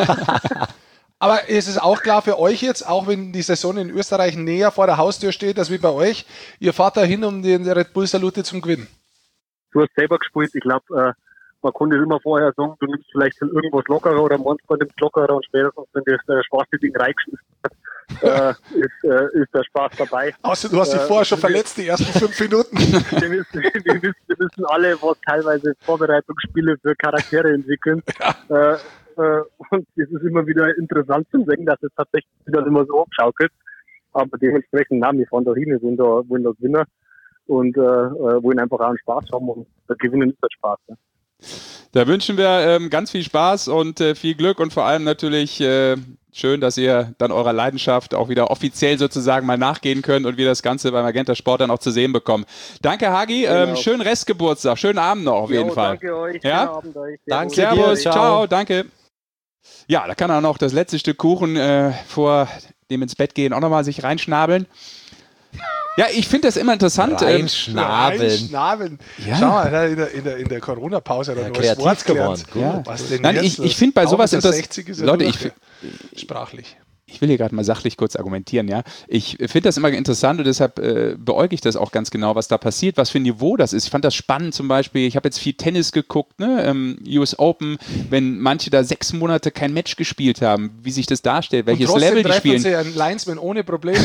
Aber ist es auch klar für euch jetzt, auch wenn die Saison in Österreich näher vor der Haustür steht, als wie bei euch, ihr fahrt da hin, um den Red Bull Salute zum Gewinnen? Du hast selber gespielt, ich glaube, äh, man konnte immer vorher sagen, du nimmst vielleicht irgendwas lockerer oder manchmal nimmst lockerer und spätestens, wenn das äh, schwarze Ding reingeschmissen hat, äh, ist, äh, ist der Spaß dabei. Außer du hast dich äh, vorher schon verletzt, die ersten fünf Minuten. wir, wissen, wir, wissen, wir wissen alle, was teilweise Vorbereitungsspiele für Charaktere entwickeln. Ja. Äh, äh, und es ist immer wieder interessant zu sehen, dass es tatsächlich wieder immer so abschaukelt. Aber dementsprechend, na, wir fahren da hin, wir wollen da, wollen da gewinnen und äh, wollen einfach auch einen Spaß haben und das Gewinnen ist der Spaß. Ne? Da wünschen wir ähm, ganz viel Spaß und äh, viel Glück und vor allem natürlich äh, schön, dass ihr dann eurer Leidenschaft auch wieder offiziell sozusagen mal nachgehen könnt und wir das Ganze beim Magenta Sport dann auch zu sehen bekommen. Danke, Hagi. Genau. Ähm, schönen Restgeburtstag. Schönen Abend noch auf jo, jeden Fall. Danke euch. Ja? Schönen Abend euch. Danke. Servus. Ciao. Ciao. Danke. Ja, da kann er noch das letzte Stück Kuchen äh, vor dem ins Bett gehen auch nochmal sich reinschnabeln. Ja, ich finde das immer interessant. Reinschnabeln. Reinschnabeln. Ja. Schau mal, in der, in der, in der Corona-Pause hat er ja, neues Wort gelernt. Ja. Was denn Nein, jetzt ich, ich finde bei sowas interessant. Leute, ich, sprachlich. Ich will hier gerade mal sachlich kurz argumentieren, ja. Ich finde das immer interessant und deshalb äh, beäuge ich das auch ganz genau, was da passiert, was für ein Niveau das ist. Ich fand das spannend zum Beispiel. Ich habe jetzt viel Tennis geguckt, ne? ähm, U S Open, wenn manche da sechs Monate kein Match gespielt haben, wie sich das darstellt, welches und Level die spielen. Sie einen Linesman ohne Probleme.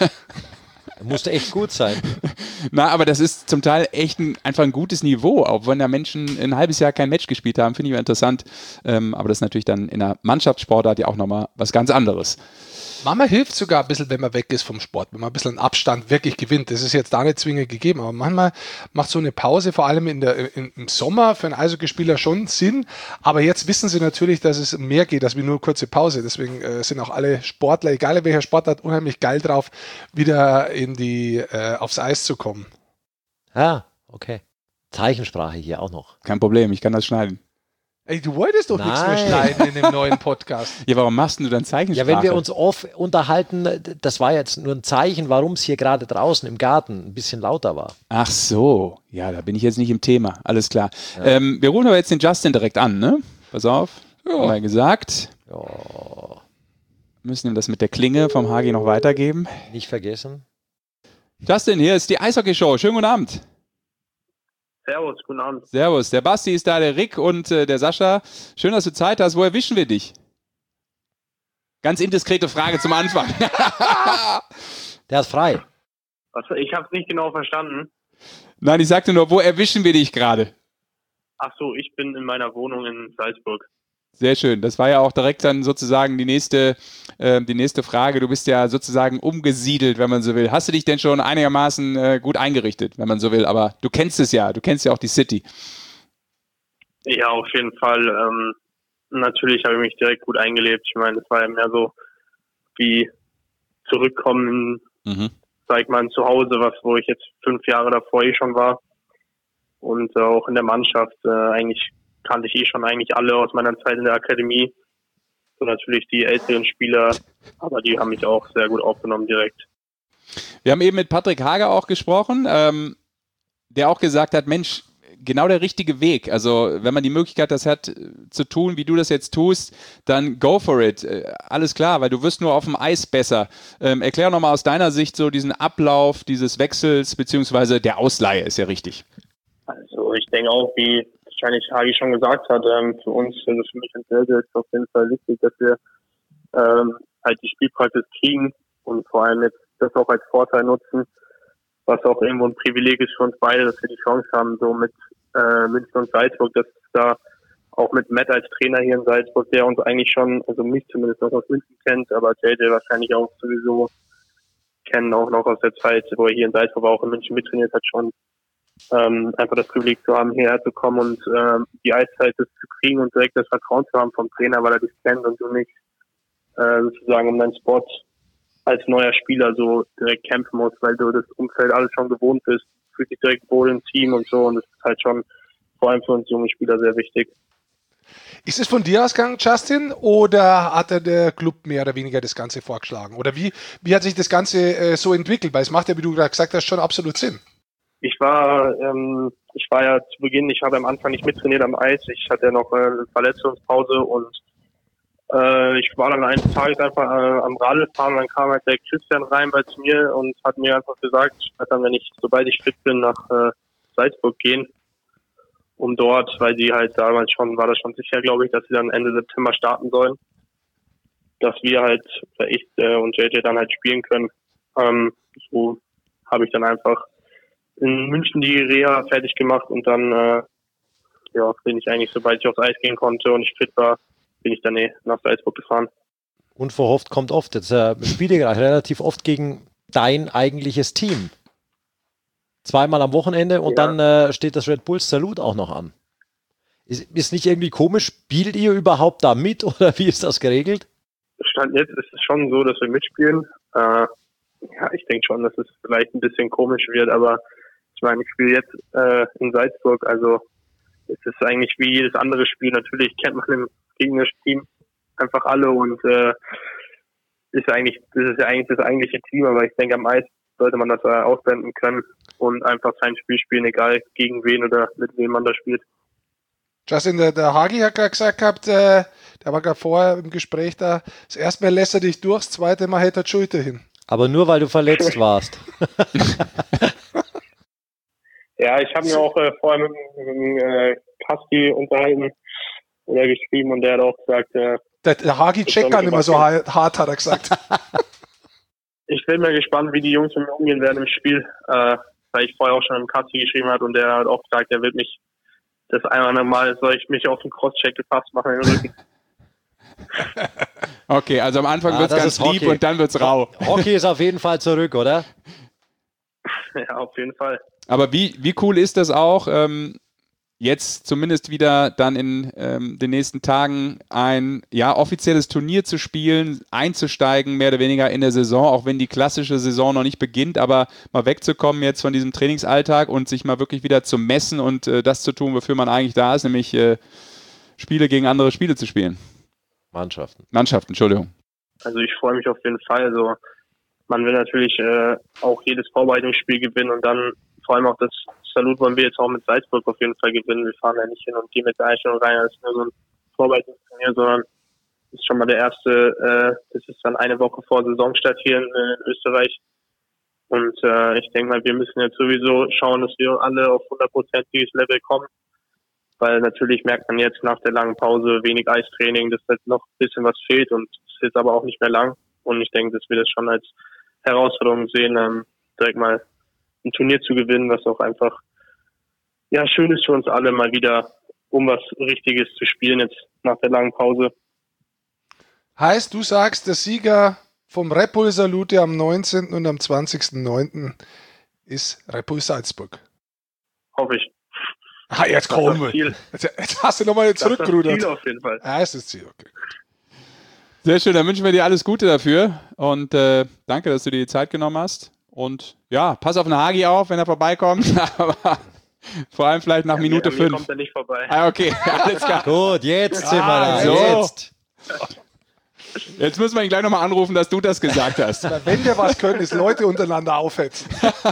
Musste echt gut sein. Na, aber das ist zum Teil echt ein, einfach ein gutes Niveau, auch wenn da Menschen ein halbes Jahr kein Match gespielt haben, finde ich interessant. Ähm, aber das ist natürlich dann in der Mannschaftssportart ja auch nochmal was ganz anderes. Manchmal hilft sogar ein bisschen, wenn man weg ist vom Sport, wenn man ein bisschen Abstand wirklich gewinnt. Das ist jetzt da nicht zwingend gegeben, aber manchmal macht so eine Pause, vor allem in der, in, im Sommer, für einen Eishockeyspieler schon Sinn. Aber jetzt wissen sie natürlich, dass es mehr geht, als wie nur kurze Pause. Deswegen äh, sind auch alle Sportler, egal welcher Sportart, unheimlich geil drauf, wieder in die, äh, aufs Eis zu kommen. Ah, okay. Zeichensprache hier auch noch. Kein Problem, ich kann das schneiden. Ey, du wolltest doch Nein. nichts mehr schneiden in dem neuen Podcast. Ja, warum machst du dann Zeichensprache? Ja, wenn wir uns off unterhalten, das war jetzt nur ein Zeichen, warum es hier gerade draußen im Garten ein bisschen lauter war. Ach so, ja, da bin ich jetzt nicht im Thema, alles klar. Ja. Ähm, wir rufen aber jetzt den Justin direkt an, ne? Pass auf, ja. Haben wir gesagt. Ja. Wir müssen ihm das mit der Klinge vom Hagi noch weitergeben. Nicht vergessen. Justin, hier ist die Eishockey-Show. Schönen guten Abend. Servus, guten Abend. Servus, der Basti ist da, der Rick und äh, der Sascha. Schön, dass du Zeit hast. Wo erwischen wir dich? Ganz indiskrete Frage zum Anfang. Der ist frei. Also, ich habe es nicht genau verstanden. Nein, ich sagte nur, wo erwischen wir dich gerade? Ach so, ich bin in meiner Wohnung in Salzburg. Sehr schön. Das war ja auch direkt dann sozusagen die nächste, äh, die nächste Frage. Du bist ja sozusagen umgesiedelt, wenn man so will. Hast du dich denn schon einigermaßen äh, gut eingerichtet, wenn man so will? Aber du kennst es ja. Du kennst ja auch die City. Ja, auf jeden Fall. Ähm, natürlich habe ich mich direkt gut eingelebt. Ich meine, es war ja mehr so wie zurückkommen, mhm. sag ich mal, zu Hause, was, wo ich jetzt fünf Jahre davor eh schon war. Und äh, auch in der Mannschaft äh, eigentlich kannte ich eh schon eigentlich alle aus meiner Zeit in der Akademie. So natürlich die älteren Spieler, aber die haben mich auch sehr gut aufgenommen direkt. Wir haben eben mit Patrick Hager auch gesprochen, ähm, der auch gesagt hat, Mensch, genau der richtige Weg. Also wenn man die Möglichkeit das hat zu tun, wie du das jetzt tust, dann go for it. Äh, alles klar, weil du wirst nur auf dem Eis besser. Ähm, erklär nochmal aus deiner Sicht so diesen Ablauf dieses Wechsels, beziehungsweise der Ausleihe ist ja richtig. Also ich denke auch, wie wahrscheinlich Hagi schon gesagt hat, ähm, für uns, also für mich und Sergio ist es auf jeden Fall wichtig, dass wir ähm, halt die Spielpraxis kriegen und vor allem jetzt das auch als Vorteil nutzen, was auch irgendwo ein Privileg ist für uns beide, dass wir die Chance haben, so mit äh, München und Salzburg, dass da auch mit Matt als Trainer hier in Salzburg, der uns eigentlich schon, also mich zumindest noch aus München kennt, aber J J wahrscheinlich auch sowieso kennen, auch noch aus der Zeit, wo er hier in Salzburg auch in München mittrainiert hat, schon Ähm, einfach das Privileg zu haben, hierher zu kommen und ähm, die Eiszeit zu kriegen und direkt das Vertrauen zu haben vom Trainer, weil er dich kennt und du nicht äh, sozusagen um deinen Spot als neuer Spieler so direkt kämpfen musst, weil du das Umfeld alles schon gewohnt bist, fühlst dich direkt wohl im Team und so und das ist halt schon vor allem für uns junge Spieler sehr wichtig. Ist es von dir ausgegangen, Justin, oder hat der Club mehr oder weniger das Ganze vorgeschlagen? Oder wie, wie hat sich das Ganze äh, so entwickelt? Weil es macht ja, wie du gerade gesagt hast, schon absolut Sinn. Ich war, ähm, ich war ja zu Beginn, ich habe am Anfang nicht mittrainiert am Eis. Ich hatte ja noch eine Verletzungspause und äh, ich war dann eines Tages einfach äh, am Radl fahren und dann kam halt der Christian rein bei zu mir und hat mir einfach gesagt, ich werde dann, wenn ich, sobald ich fit bin, nach äh, Salzburg gehen, um dort, weil sie halt damals schon, war das schon sicher, glaube ich, dass sie dann Ende September starten sollen, dass wir halt, oder ich äh, und J J dann halt spielen können. Ähm, so habe ich dann einfach in München die Reha fertig gemacht und dann äh, ja, bin ich eigentlich, sobald ich aufs Eis gehen konnte und ich fit war, bin ich dann eh nach Salzburg gefahren. Unverhofft kommt oft. Jetzt äh, spiele ich relativ oft gegen dein eigentliches Team. Zweimal am Wochenende und ja. dann äh, steht das Red Bulls Salut auch noch an. Ist, ist nicht irgendwie komisch? Spielt ihr überhaupt da mit oder wie ist das geregelt? Stand jetzt ist es schon so, dass wir mitspielen. Äh, ja, ich denke schon, dass es vielleicht ein bisschen komisch wird, aber ich meine, ich spiele jetzt äh, in Salzburg, also es ist eigentlich wie jedes andere Spiel. Natürlich kennt man im gegnerischen Team einfach alle und äh, ist eigentlich, das ist ja eigentlich das eigentliche Team, aber ich denke am Eis sollte man das äh, ausblenden können und einfach sein Spiel spielen, egal gegen wen oder mit wem man da spielt. Justin, der, der Hagi hat gerade gesagt gehabt, äh, der war gerade vorher im Gespräch da, das erste Mal lässt er dich durch, das zweite Mal hält er die Schulter hin. Aber nur, weil du verletzt warst. Ja, ich habe mir auch äh, vorher mit, mit, mit äh, Kasti unterhalten oder geschrieben und der hat auch gesagt, äh, der, der Hagi checkt gar nicht mehr so hart, hart, hat er gesagt. Ich bin mal gespannt, wie die Jungs mit mir umgehen werden im Spiel, äh, weil ich vorher auch schon mit Kasti geschrieben habe und der hat auch gesagt, er wird mich das ein oder andere Mal, soll ich mich auf den Crosscheck gefasst machen in den Rücken. Okay, also am Anfang ah, wird es ganz lieb und dann wird es rau. Hockey ist auf jeden Fall zurück, oder? Ja, auf jeden Fall. Aber wie, wie cool ist das auch, ähm, jetzt zumindest wieder dann in ähm, den nächsten Tagen ein ja, offizielles Turnier zu spielen, einzusteigen, mehr oder weniger in der Saison, auch wenn die klassische Saison noch nicht beginnt, aber mal wegzukommen jetzt von diesem Trainingsalltag und sich mal wirklich wieder zu messen und äh, das zu tun, wofür man eigentlich da ist, nämlich äh, Spiele gegen andere Spiele zu spielen. Mannschaften. Mannschaften, Entschuldigung. Also ich freue mich auf jeden Fall. Also man will natürlich äh, auch jedes Vorbereitungsspiel gewinnen und dann vor allem auch das Salut wollen wir jetzt auch mit Salzburg auf jeden Fall gewinnen. Wir fahren ja nicht hin und gehen mit der Einstellung rein, das ist nur so ein Vorbereitungsturnier, sondern das ist schon mal der erste, äh, das ist dann eine Woche vor Saisonstart hier in, in Österreich. Und äh, ich denke mal, wir müssen jetzt sowieso schauen, dass wir alle auf hundertprozentiges Level kommen. Weil natürlich merkt man jetzt nach der langen Pause wenig Eistraining, dass halt noch ein bisschen was fehlt und es ist jetzt aber auch nicht mehr lang. Und ich denke, dass wir das schon als Herausforderung sehen, ähm, direkt mal ein Turnier zu gewinnen, was auch einfach ja schön ist für uns alle, mal wieder um was Richtiges zu spielen jetzt nach der langen Pause. Heißt, du sagst, der Sieger vom Red Bull Salute am neunzehnten und am zwanzigsten neunten ist Red Bull Salzburg. Hoffe ich. Ah, jetzt komm. Jetzt, jetzt hast du nochmal zurückgerudert. Das ist das Ziel auf jeden Fall. Ja, ist das Ziel, okay. Sehr schön, dann wünschen wir dir alles Gute dafür und äh, danke, dass du dir die Zeit genommen hast. Und ja, pass auf den Hagi auf, wenn er vorbeikommt. Aber vor allem vielleicht nach ja, Minute mir, fünf. Mir kommt er nicht vorbei. Ah, okay, alles klar. Gut, jetzt sind ah, wir da. So. Jetzt. Jetzt müssen wir ihn gleich nochmal anrufen, dass du das gesagt hast. Wenn wir was können, ist Leute untereinander aufhetzen.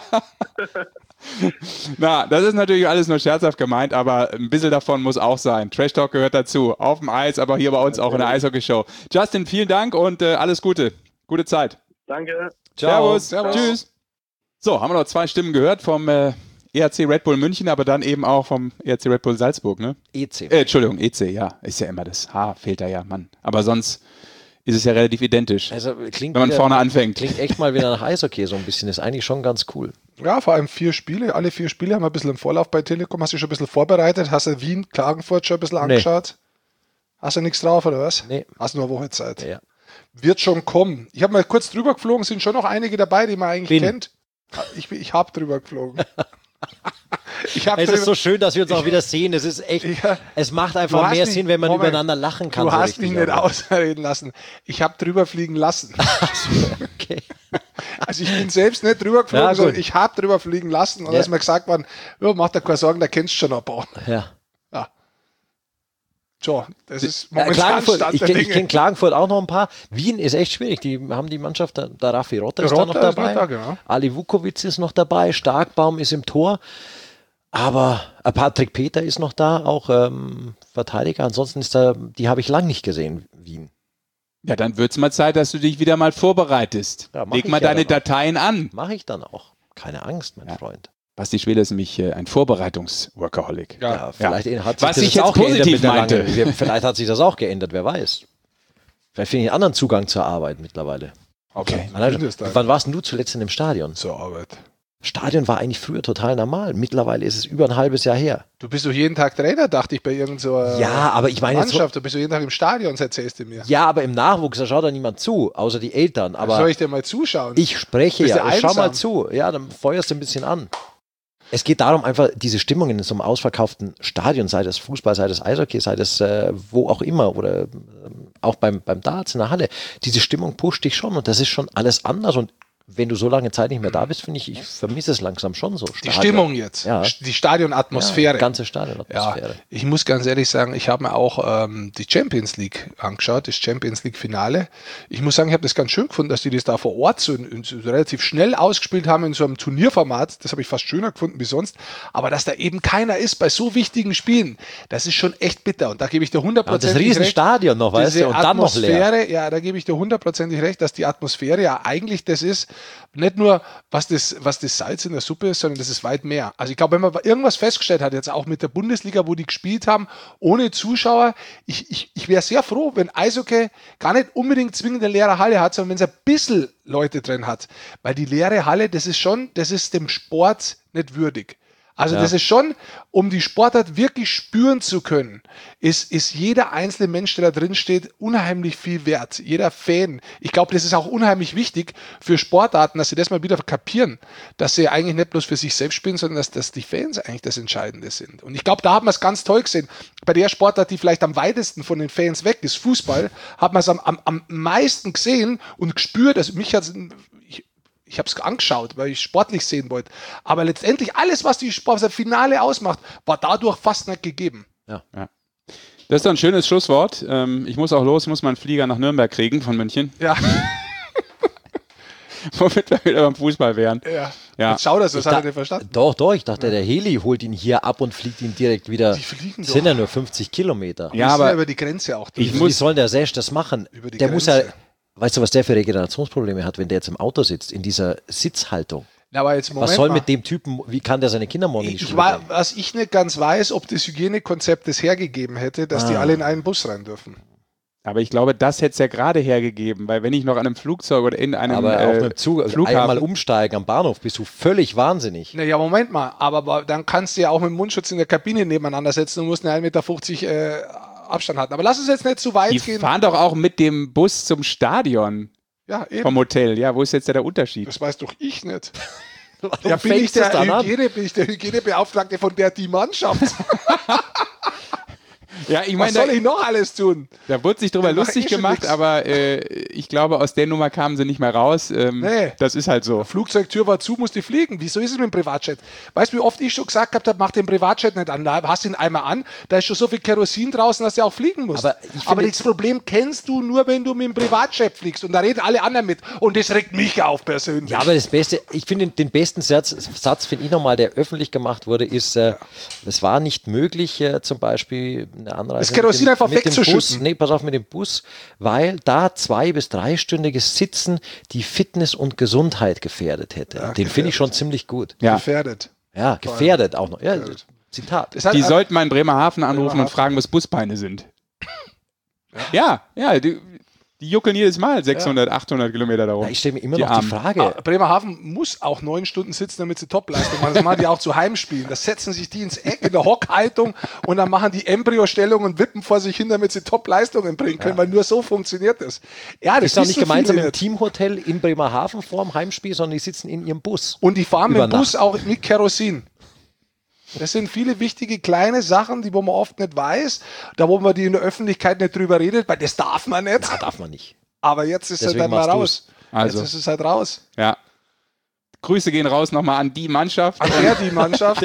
Na, das ist natürlich alles nur scherzhaft gemeint, aber ein bisschen davon muss auch sein. Trash Talk gehört dazu. Auf dem Eis, aber hier bei uns auch in der Eishockey-Show. Justin, vielen Dank und äh, alles Gute. Gute Zeit. Danke. Ciao. Servus. Servus. Tschüss. So, haben wir noch zwei Stimmen gehört vom äh, E R C Red Bull München, aber dann eben auch vom E R C Red Bull Salzburg, ne? E C. Äh, Entschuldigung, E C, ja. Ist ja immer das H, fehlt da ja, Mann. Aber sonst ist es ja relativ identisch, also, klingt wenn man wieder, vorne anfängt. Klingt echt mal wieder nach Eishockey so ein bisschen. Ist eigentlich schon ganz cool. Ja, vor allem vier Spiele. Alle vier Spiele haben wir ein bisschen im Vorlauf bei Telekom. Hast du schon ein bisschen vorbereitet? Hast du Wien, Klagenfurt schon ein bisschen angeschaut? Nee. Hast du nichts drauf, oder was? Nee. Hast nur eine Woche Zeit. Ja. Wird schon kommen. Ich habe mal kurz drüber geflogen, sind schon noch einige dabei, die man eigentlich Bin. kennt. Ich, ich habe drüber geflogen. Ich hab es drüber, ist so schön, dass wir uns auch wieder sehen. Es ist echt, ich, es macht einfach mehr mich, Sinn, wenn man Moment, übereinander lachen kann. Du so hast richtig, mich nicht aber. ausreden lassen. Ich habe drüber fliegen lassen. Okay. Also ich bin selbst nicht drüber geflogen, Ja, sondern ich habe drüber fliegen lassen. Und ja. da ist mir gesagt worden, oh, mach dir keine Sorgen, da kennst du schon ein paar. Ja. Ja. So, das ist Ja, momentan Klagenfurt, Stand ich der kenne Dinge. kenn Klagenfurt auch noch ein paar. Wien ist echt schwierig. Die haben die Mannschaft, der, der Raffi Rotter ist Der da noch Rotter ist dabei. noch da, genau. Ali Vukovic ist noch dabei. Starkbaum ist im Tor. Aber äh, Patrick Peter ist noch da, auch ähm, Verteidiger. Ansonsten ist da, die habe ich lang nicht gesehen, Wien. Ja, dann wird es mal Zeit, dass du dich wieder mal vorbereitest. Ja, mach Leg ich mal ja deine dann auch. Dateien an. Mache ich dann auch. Keine Angst, mein Ja. Freund. Basti Schwede ist nämlich äh, ein Vorbereitungs-Workaholic. Ja. Ja, vielleicht hat sich Was das ich jetzt auch geändert positiv mit der meinte. langen- Vielleicht hat sich das auch geändert, wer weiß. Vielleicht finde ich einen anderen Zugang zur Arbeit mittlerweile. Okay. Wann, Findest du wann warst denn du zuletzt in dem Stadion? Zur Arbeit. Stadion war eigentlich früher total normal. Mittlerweile ist es über ein halbes Jahr her. Du bist doch jeden Tag Trainer, dachte ich, bei irgendeiner so Ja, aber ich meine jetzt so, Mannschaft. Du bist doch jeden Tag im Stadion, erzählst du mir. ja, aber im Nachwuchs, da schaut da niemand zu, außer die Eltern. Aber Soll ich dir mal zuschauen? ich spreche Bist ja, du ich schau mal einsam? zu. Ja, dann feuerst du ein bisschen an. Es geht darum, einfach diese Stimmung in so einem ausverkauften Stadion, sei das Fußball, sei das Eishockey, sei das äh, wo auch immer oder ähm, auch beim, beim Darts in der Halle, diese Stimmung pusht dich schon und das ist schon alles anders und wenn du so lange Zeit nicht mehr da bist, finde ich, ich vermisse es langsam schon so. Stadion. Die Stimmung jetzt, ja. Die Stadionatmosphäre. Ja, ganze Stadionatmosphäre. Ja, ich muss ganz ehrlich sagen, ich habe mir auch ähm, die Champions League angeschaut, das Champions League Finale. Ich muss sagen, ich habe das ganz schön gefunden, dass die das da vor Ort so, so relativ schnell ausgespielt haben in so einem Turnierformat. Das habe ich fast schöner gefunden wie sonst. Aber dass da eben keiner ist bei so wichtigen Spielen, das ist schon echt bitter. Und da gebe ich dir hundertprozentig recht. Das Riesenstadion noch, weißt du, und dann noch leer. Ja, da gebe ich dir hundertprozentig recht, dass die Atmosphäre ja eigentlich das ist, nicht nur, was das, was das Salz in der Suppe ist, sondern das ist weit mehr. Also ich glaube, wenn man irgendwas festgestellt hat, jetzt auch mit der Bundesliga, wo die gespielt haben, ohne Zuschauer, ich, ich, ich wäre sehr froh, wenn Eishockey gar nicht unbedingt zwingend eine leere Halle hat, sondern wenn es ein bisschen Leute drin hat. Weil die leere Halle, das ist schon, das ist dem Sport nicht würdig. Also ja. Das ist schon, um die Sportart wirklich spüren zu können, ist, ist jeder einzelne Mensch, der da drin steht, unheimlich viel wert. Jeder Fan. Ich glaube, das ist auch unheimlich wichtig für Sportarten, dass sie das mal wieder kapieren, dass sie eigentlich nicht bloß für sich selbst spielen, sondern dass, dass die Fans eigentlich das Entscheidende sind. Und ich glaube, da hat man es ganz toll gesehen. Bei der Sportart, die vielleicht am weitesten von den Fans weg ist, Fußball, hat man es am, am, am meisten gesehen und gespürt. Also mich hat es... Ich habe es angeschaut, weil ich sportlich sehen wollte. Aber letztendlich alles, was die Sport, das Finale ausmacht, war dadurch fast nicht gegeben. Ja. Ja. Das ist doch ein schönes Schlusswort. Ähm, ich muss auch los, ich muss meinen Flieger nach Nürnberg kriegen von München. Ja. Womit wir wieder beim Fußball wären. Ja. Ja. Jetzt schau das, das hat er nicht verstanden. Doch, doch, ich dachte, ja. Der Heli holt ihn hier ab und fliegt ihn direkt wieder. Die fliegen doch. Sind ja nur fünfzig Kilometer. Ja, aber ja über die Grenze auch. Ich muss, wie soll der Sesh das machen? Über die der Grenze. muss ja... Weißt du, was der für Regenerationsprobleme hat, wenn der jetzt im Auto sitzt, in dieser Sitzhaltung? Ja, aber jetzt was soll mal. Mit dem Typen, wie kann der seine Kinder morgen in die Schule bringen? Was ich nicht ganz weiß, ob das Hygienekonzept das hergegeben hätte, dass ah. die alle in einen Bus rein dürfen. Aber ich glaube, das hätte es ja gerade hergegeben, weil wenn ich noch an einem Flugzeug oder in einem aber äh, auf einem Zug einmal umsteigen am Bahnhof, bist du völlig wahnsinnig. Naja, Moment mal, aber dann kannst du ja auch mit dem Mundschutz in der Kabine nebeneinander setzen und musst eine ein Meter fünfzig äh, Abstand halten. Aber lass uns jetzt nicht zu weit die gehen. Die fahren doch auch mit dem Bus zum Stadion. Ja, eben. Vom Hotel. Ja, wo ist jetzt der Unterschied? Das weiß doch ich nicht. Ja, bin ich, der Hygiene, bin ich der Hygienebeauftragte von der die Mannschaft. Ja, ich mein, was soll ich noch alles tun? Da wurde sich drüber lustig eh gemacht, aber äh, ich glaube, aus der Nummer kamen sie nicht mehr raus. Ähm, nee. Das ist halt so. Flugzeugtür war zu, musste fliegen. Wieso ist es mit dem Privatjet? Weißt du, wie oft ich schon gesagt habe, mach den Privatjet nicht an. Da hast du ihn einmal an, da ist schon so viel Kerosin draußen, dass du auch fliegen musst. Aber, aber das Problem kennst du nur, wenn du mit dem Privatjet fliegst. Und da reden alle anderen mit. Und das regt mich auf persönlich. Ja, aber das Beste, ich finde den besten Satz, Satz finde ich nochmal, der öffentlich gemacht wurde, ist, äh, es ja. war nicht möglich, äh, zum Beispiel eine Anreise das Kerosin dem, einfach wegzuschütten. Nee, pass auf, mit dem Bus, weil da zwei- bis dreistündiges Sitzen die Fitness und Gesundheit gefährdet hätte. Ja, den finde ich schon ziemlich gut. Ja. Gefährdet. Ja, gefährdet auch noch. Ja, Zitat. Das die sollten mal in Bremerhaven anrufen Bremerhaven. und fragen, was Busbeine sind. Ja, ja, ja die, die juckeln jedes Mal sechshundert, ja. achthundert Kilometer darum. Ja, ich stelle mir immer die noch Armen. die Frage. Ah, Bremerhaven muss auch neun Stunden sitzen, damit sie Topleistung machen. Das machen die auch zu Heimspielen. Da setzen sich die ins Eck in der Hockhaltung und dann machen die Embryostellung und wippen vor sich hin, damit sie Top-Leistungen bringen können, ja. weil nur so funktioniert das. Ja, das ist doch nicht gemeinsam im Teamhotel in Bremerhaven vor dem Heimspiel, sondern die sitzen in ihrem Bus. Und die fahren mit dem Bus auch mit Kerosin. Das sind viele wichtige kleine Sachen, die wo man oft nicht weiß, da wo man die in der Öffentlichkeit nicht drüber redet, weil das darf man nicht. Ja, darf man nicht. Aber jetzt ist es halt mal raus. Also. Jetzt ist es halt raus. Ja. Grüße gehen raus nochmal an die Mannschaft. An der die Mannschaft.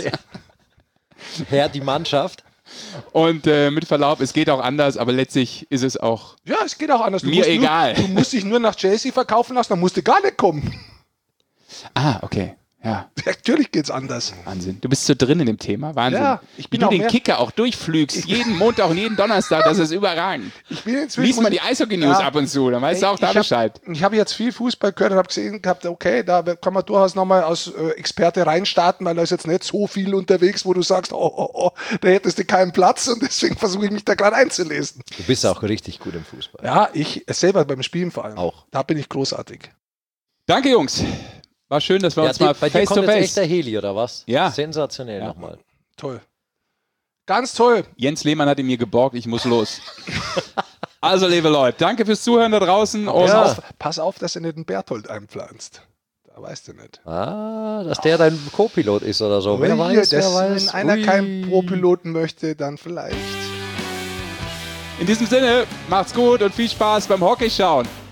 Herr die Mannschaft. Und äh, mit Verlaub, es geht auch anders, aber letztlich ist es auch Ja, es geht auch anders. Du mir egal. Nur, du musst dich nur nach Chelsea verkaufen lassen, dann musst du gar nicht kommen. Ah, okay. Ja. Natürlich geht's anders. Wahnsinn. Du bist so drin in dem Thema. Wahnsinn. Ja, ich bin Wie du auch den mehr. Kicker auch durchflügst. Ich jeden Montag und jeden Donnerstag. Das ist überragend. Ich bin Lies mal die Eishockey-News ja. ab und zu. Dann weißt du auch da ich Bescheid. Hab, ich habe jetzt viel Fußball gehört und habe gesehen gehabt, okay, da kann man durchaus nochmal als äh, Experte reinstarten, weil da ist jetzt nicht so viel unterwegs, wo du sagst, oh, oh, oh, da hättest du keinen Platz und deswegen versuche ich mich da gerade einzulesen. Du bist auch richtig gut im Fußball. Ja, ich selber beim Spielen vor allem. Auch. Da bin ich großartig. Danke, Jungs. War schön, dass wir ja, uns mal bei face dir kommt to face. Jetzt echt der Heli, oder was? Ja. Sensationell ja. nochmal. Toll. Ganz toll. Jens Lehmann hat ihn mir geborgt, ich muss los. Also, liebe Leute, danke fürs Zuhören da draußen. Pass, ja. auf, pass auf, dass du nicht einen Berthold einpflanzt. Da weißt du nicht. Ah, dass der dein Co-Pilot ist oder so. Wer Ui, weiß, das, wer weiß. Wenn einer Ui. keinen Pro-Piloten möchte, dann vielleicht. In diesem Sinne, macht's gut und viel Spaß beim Hockey schauen.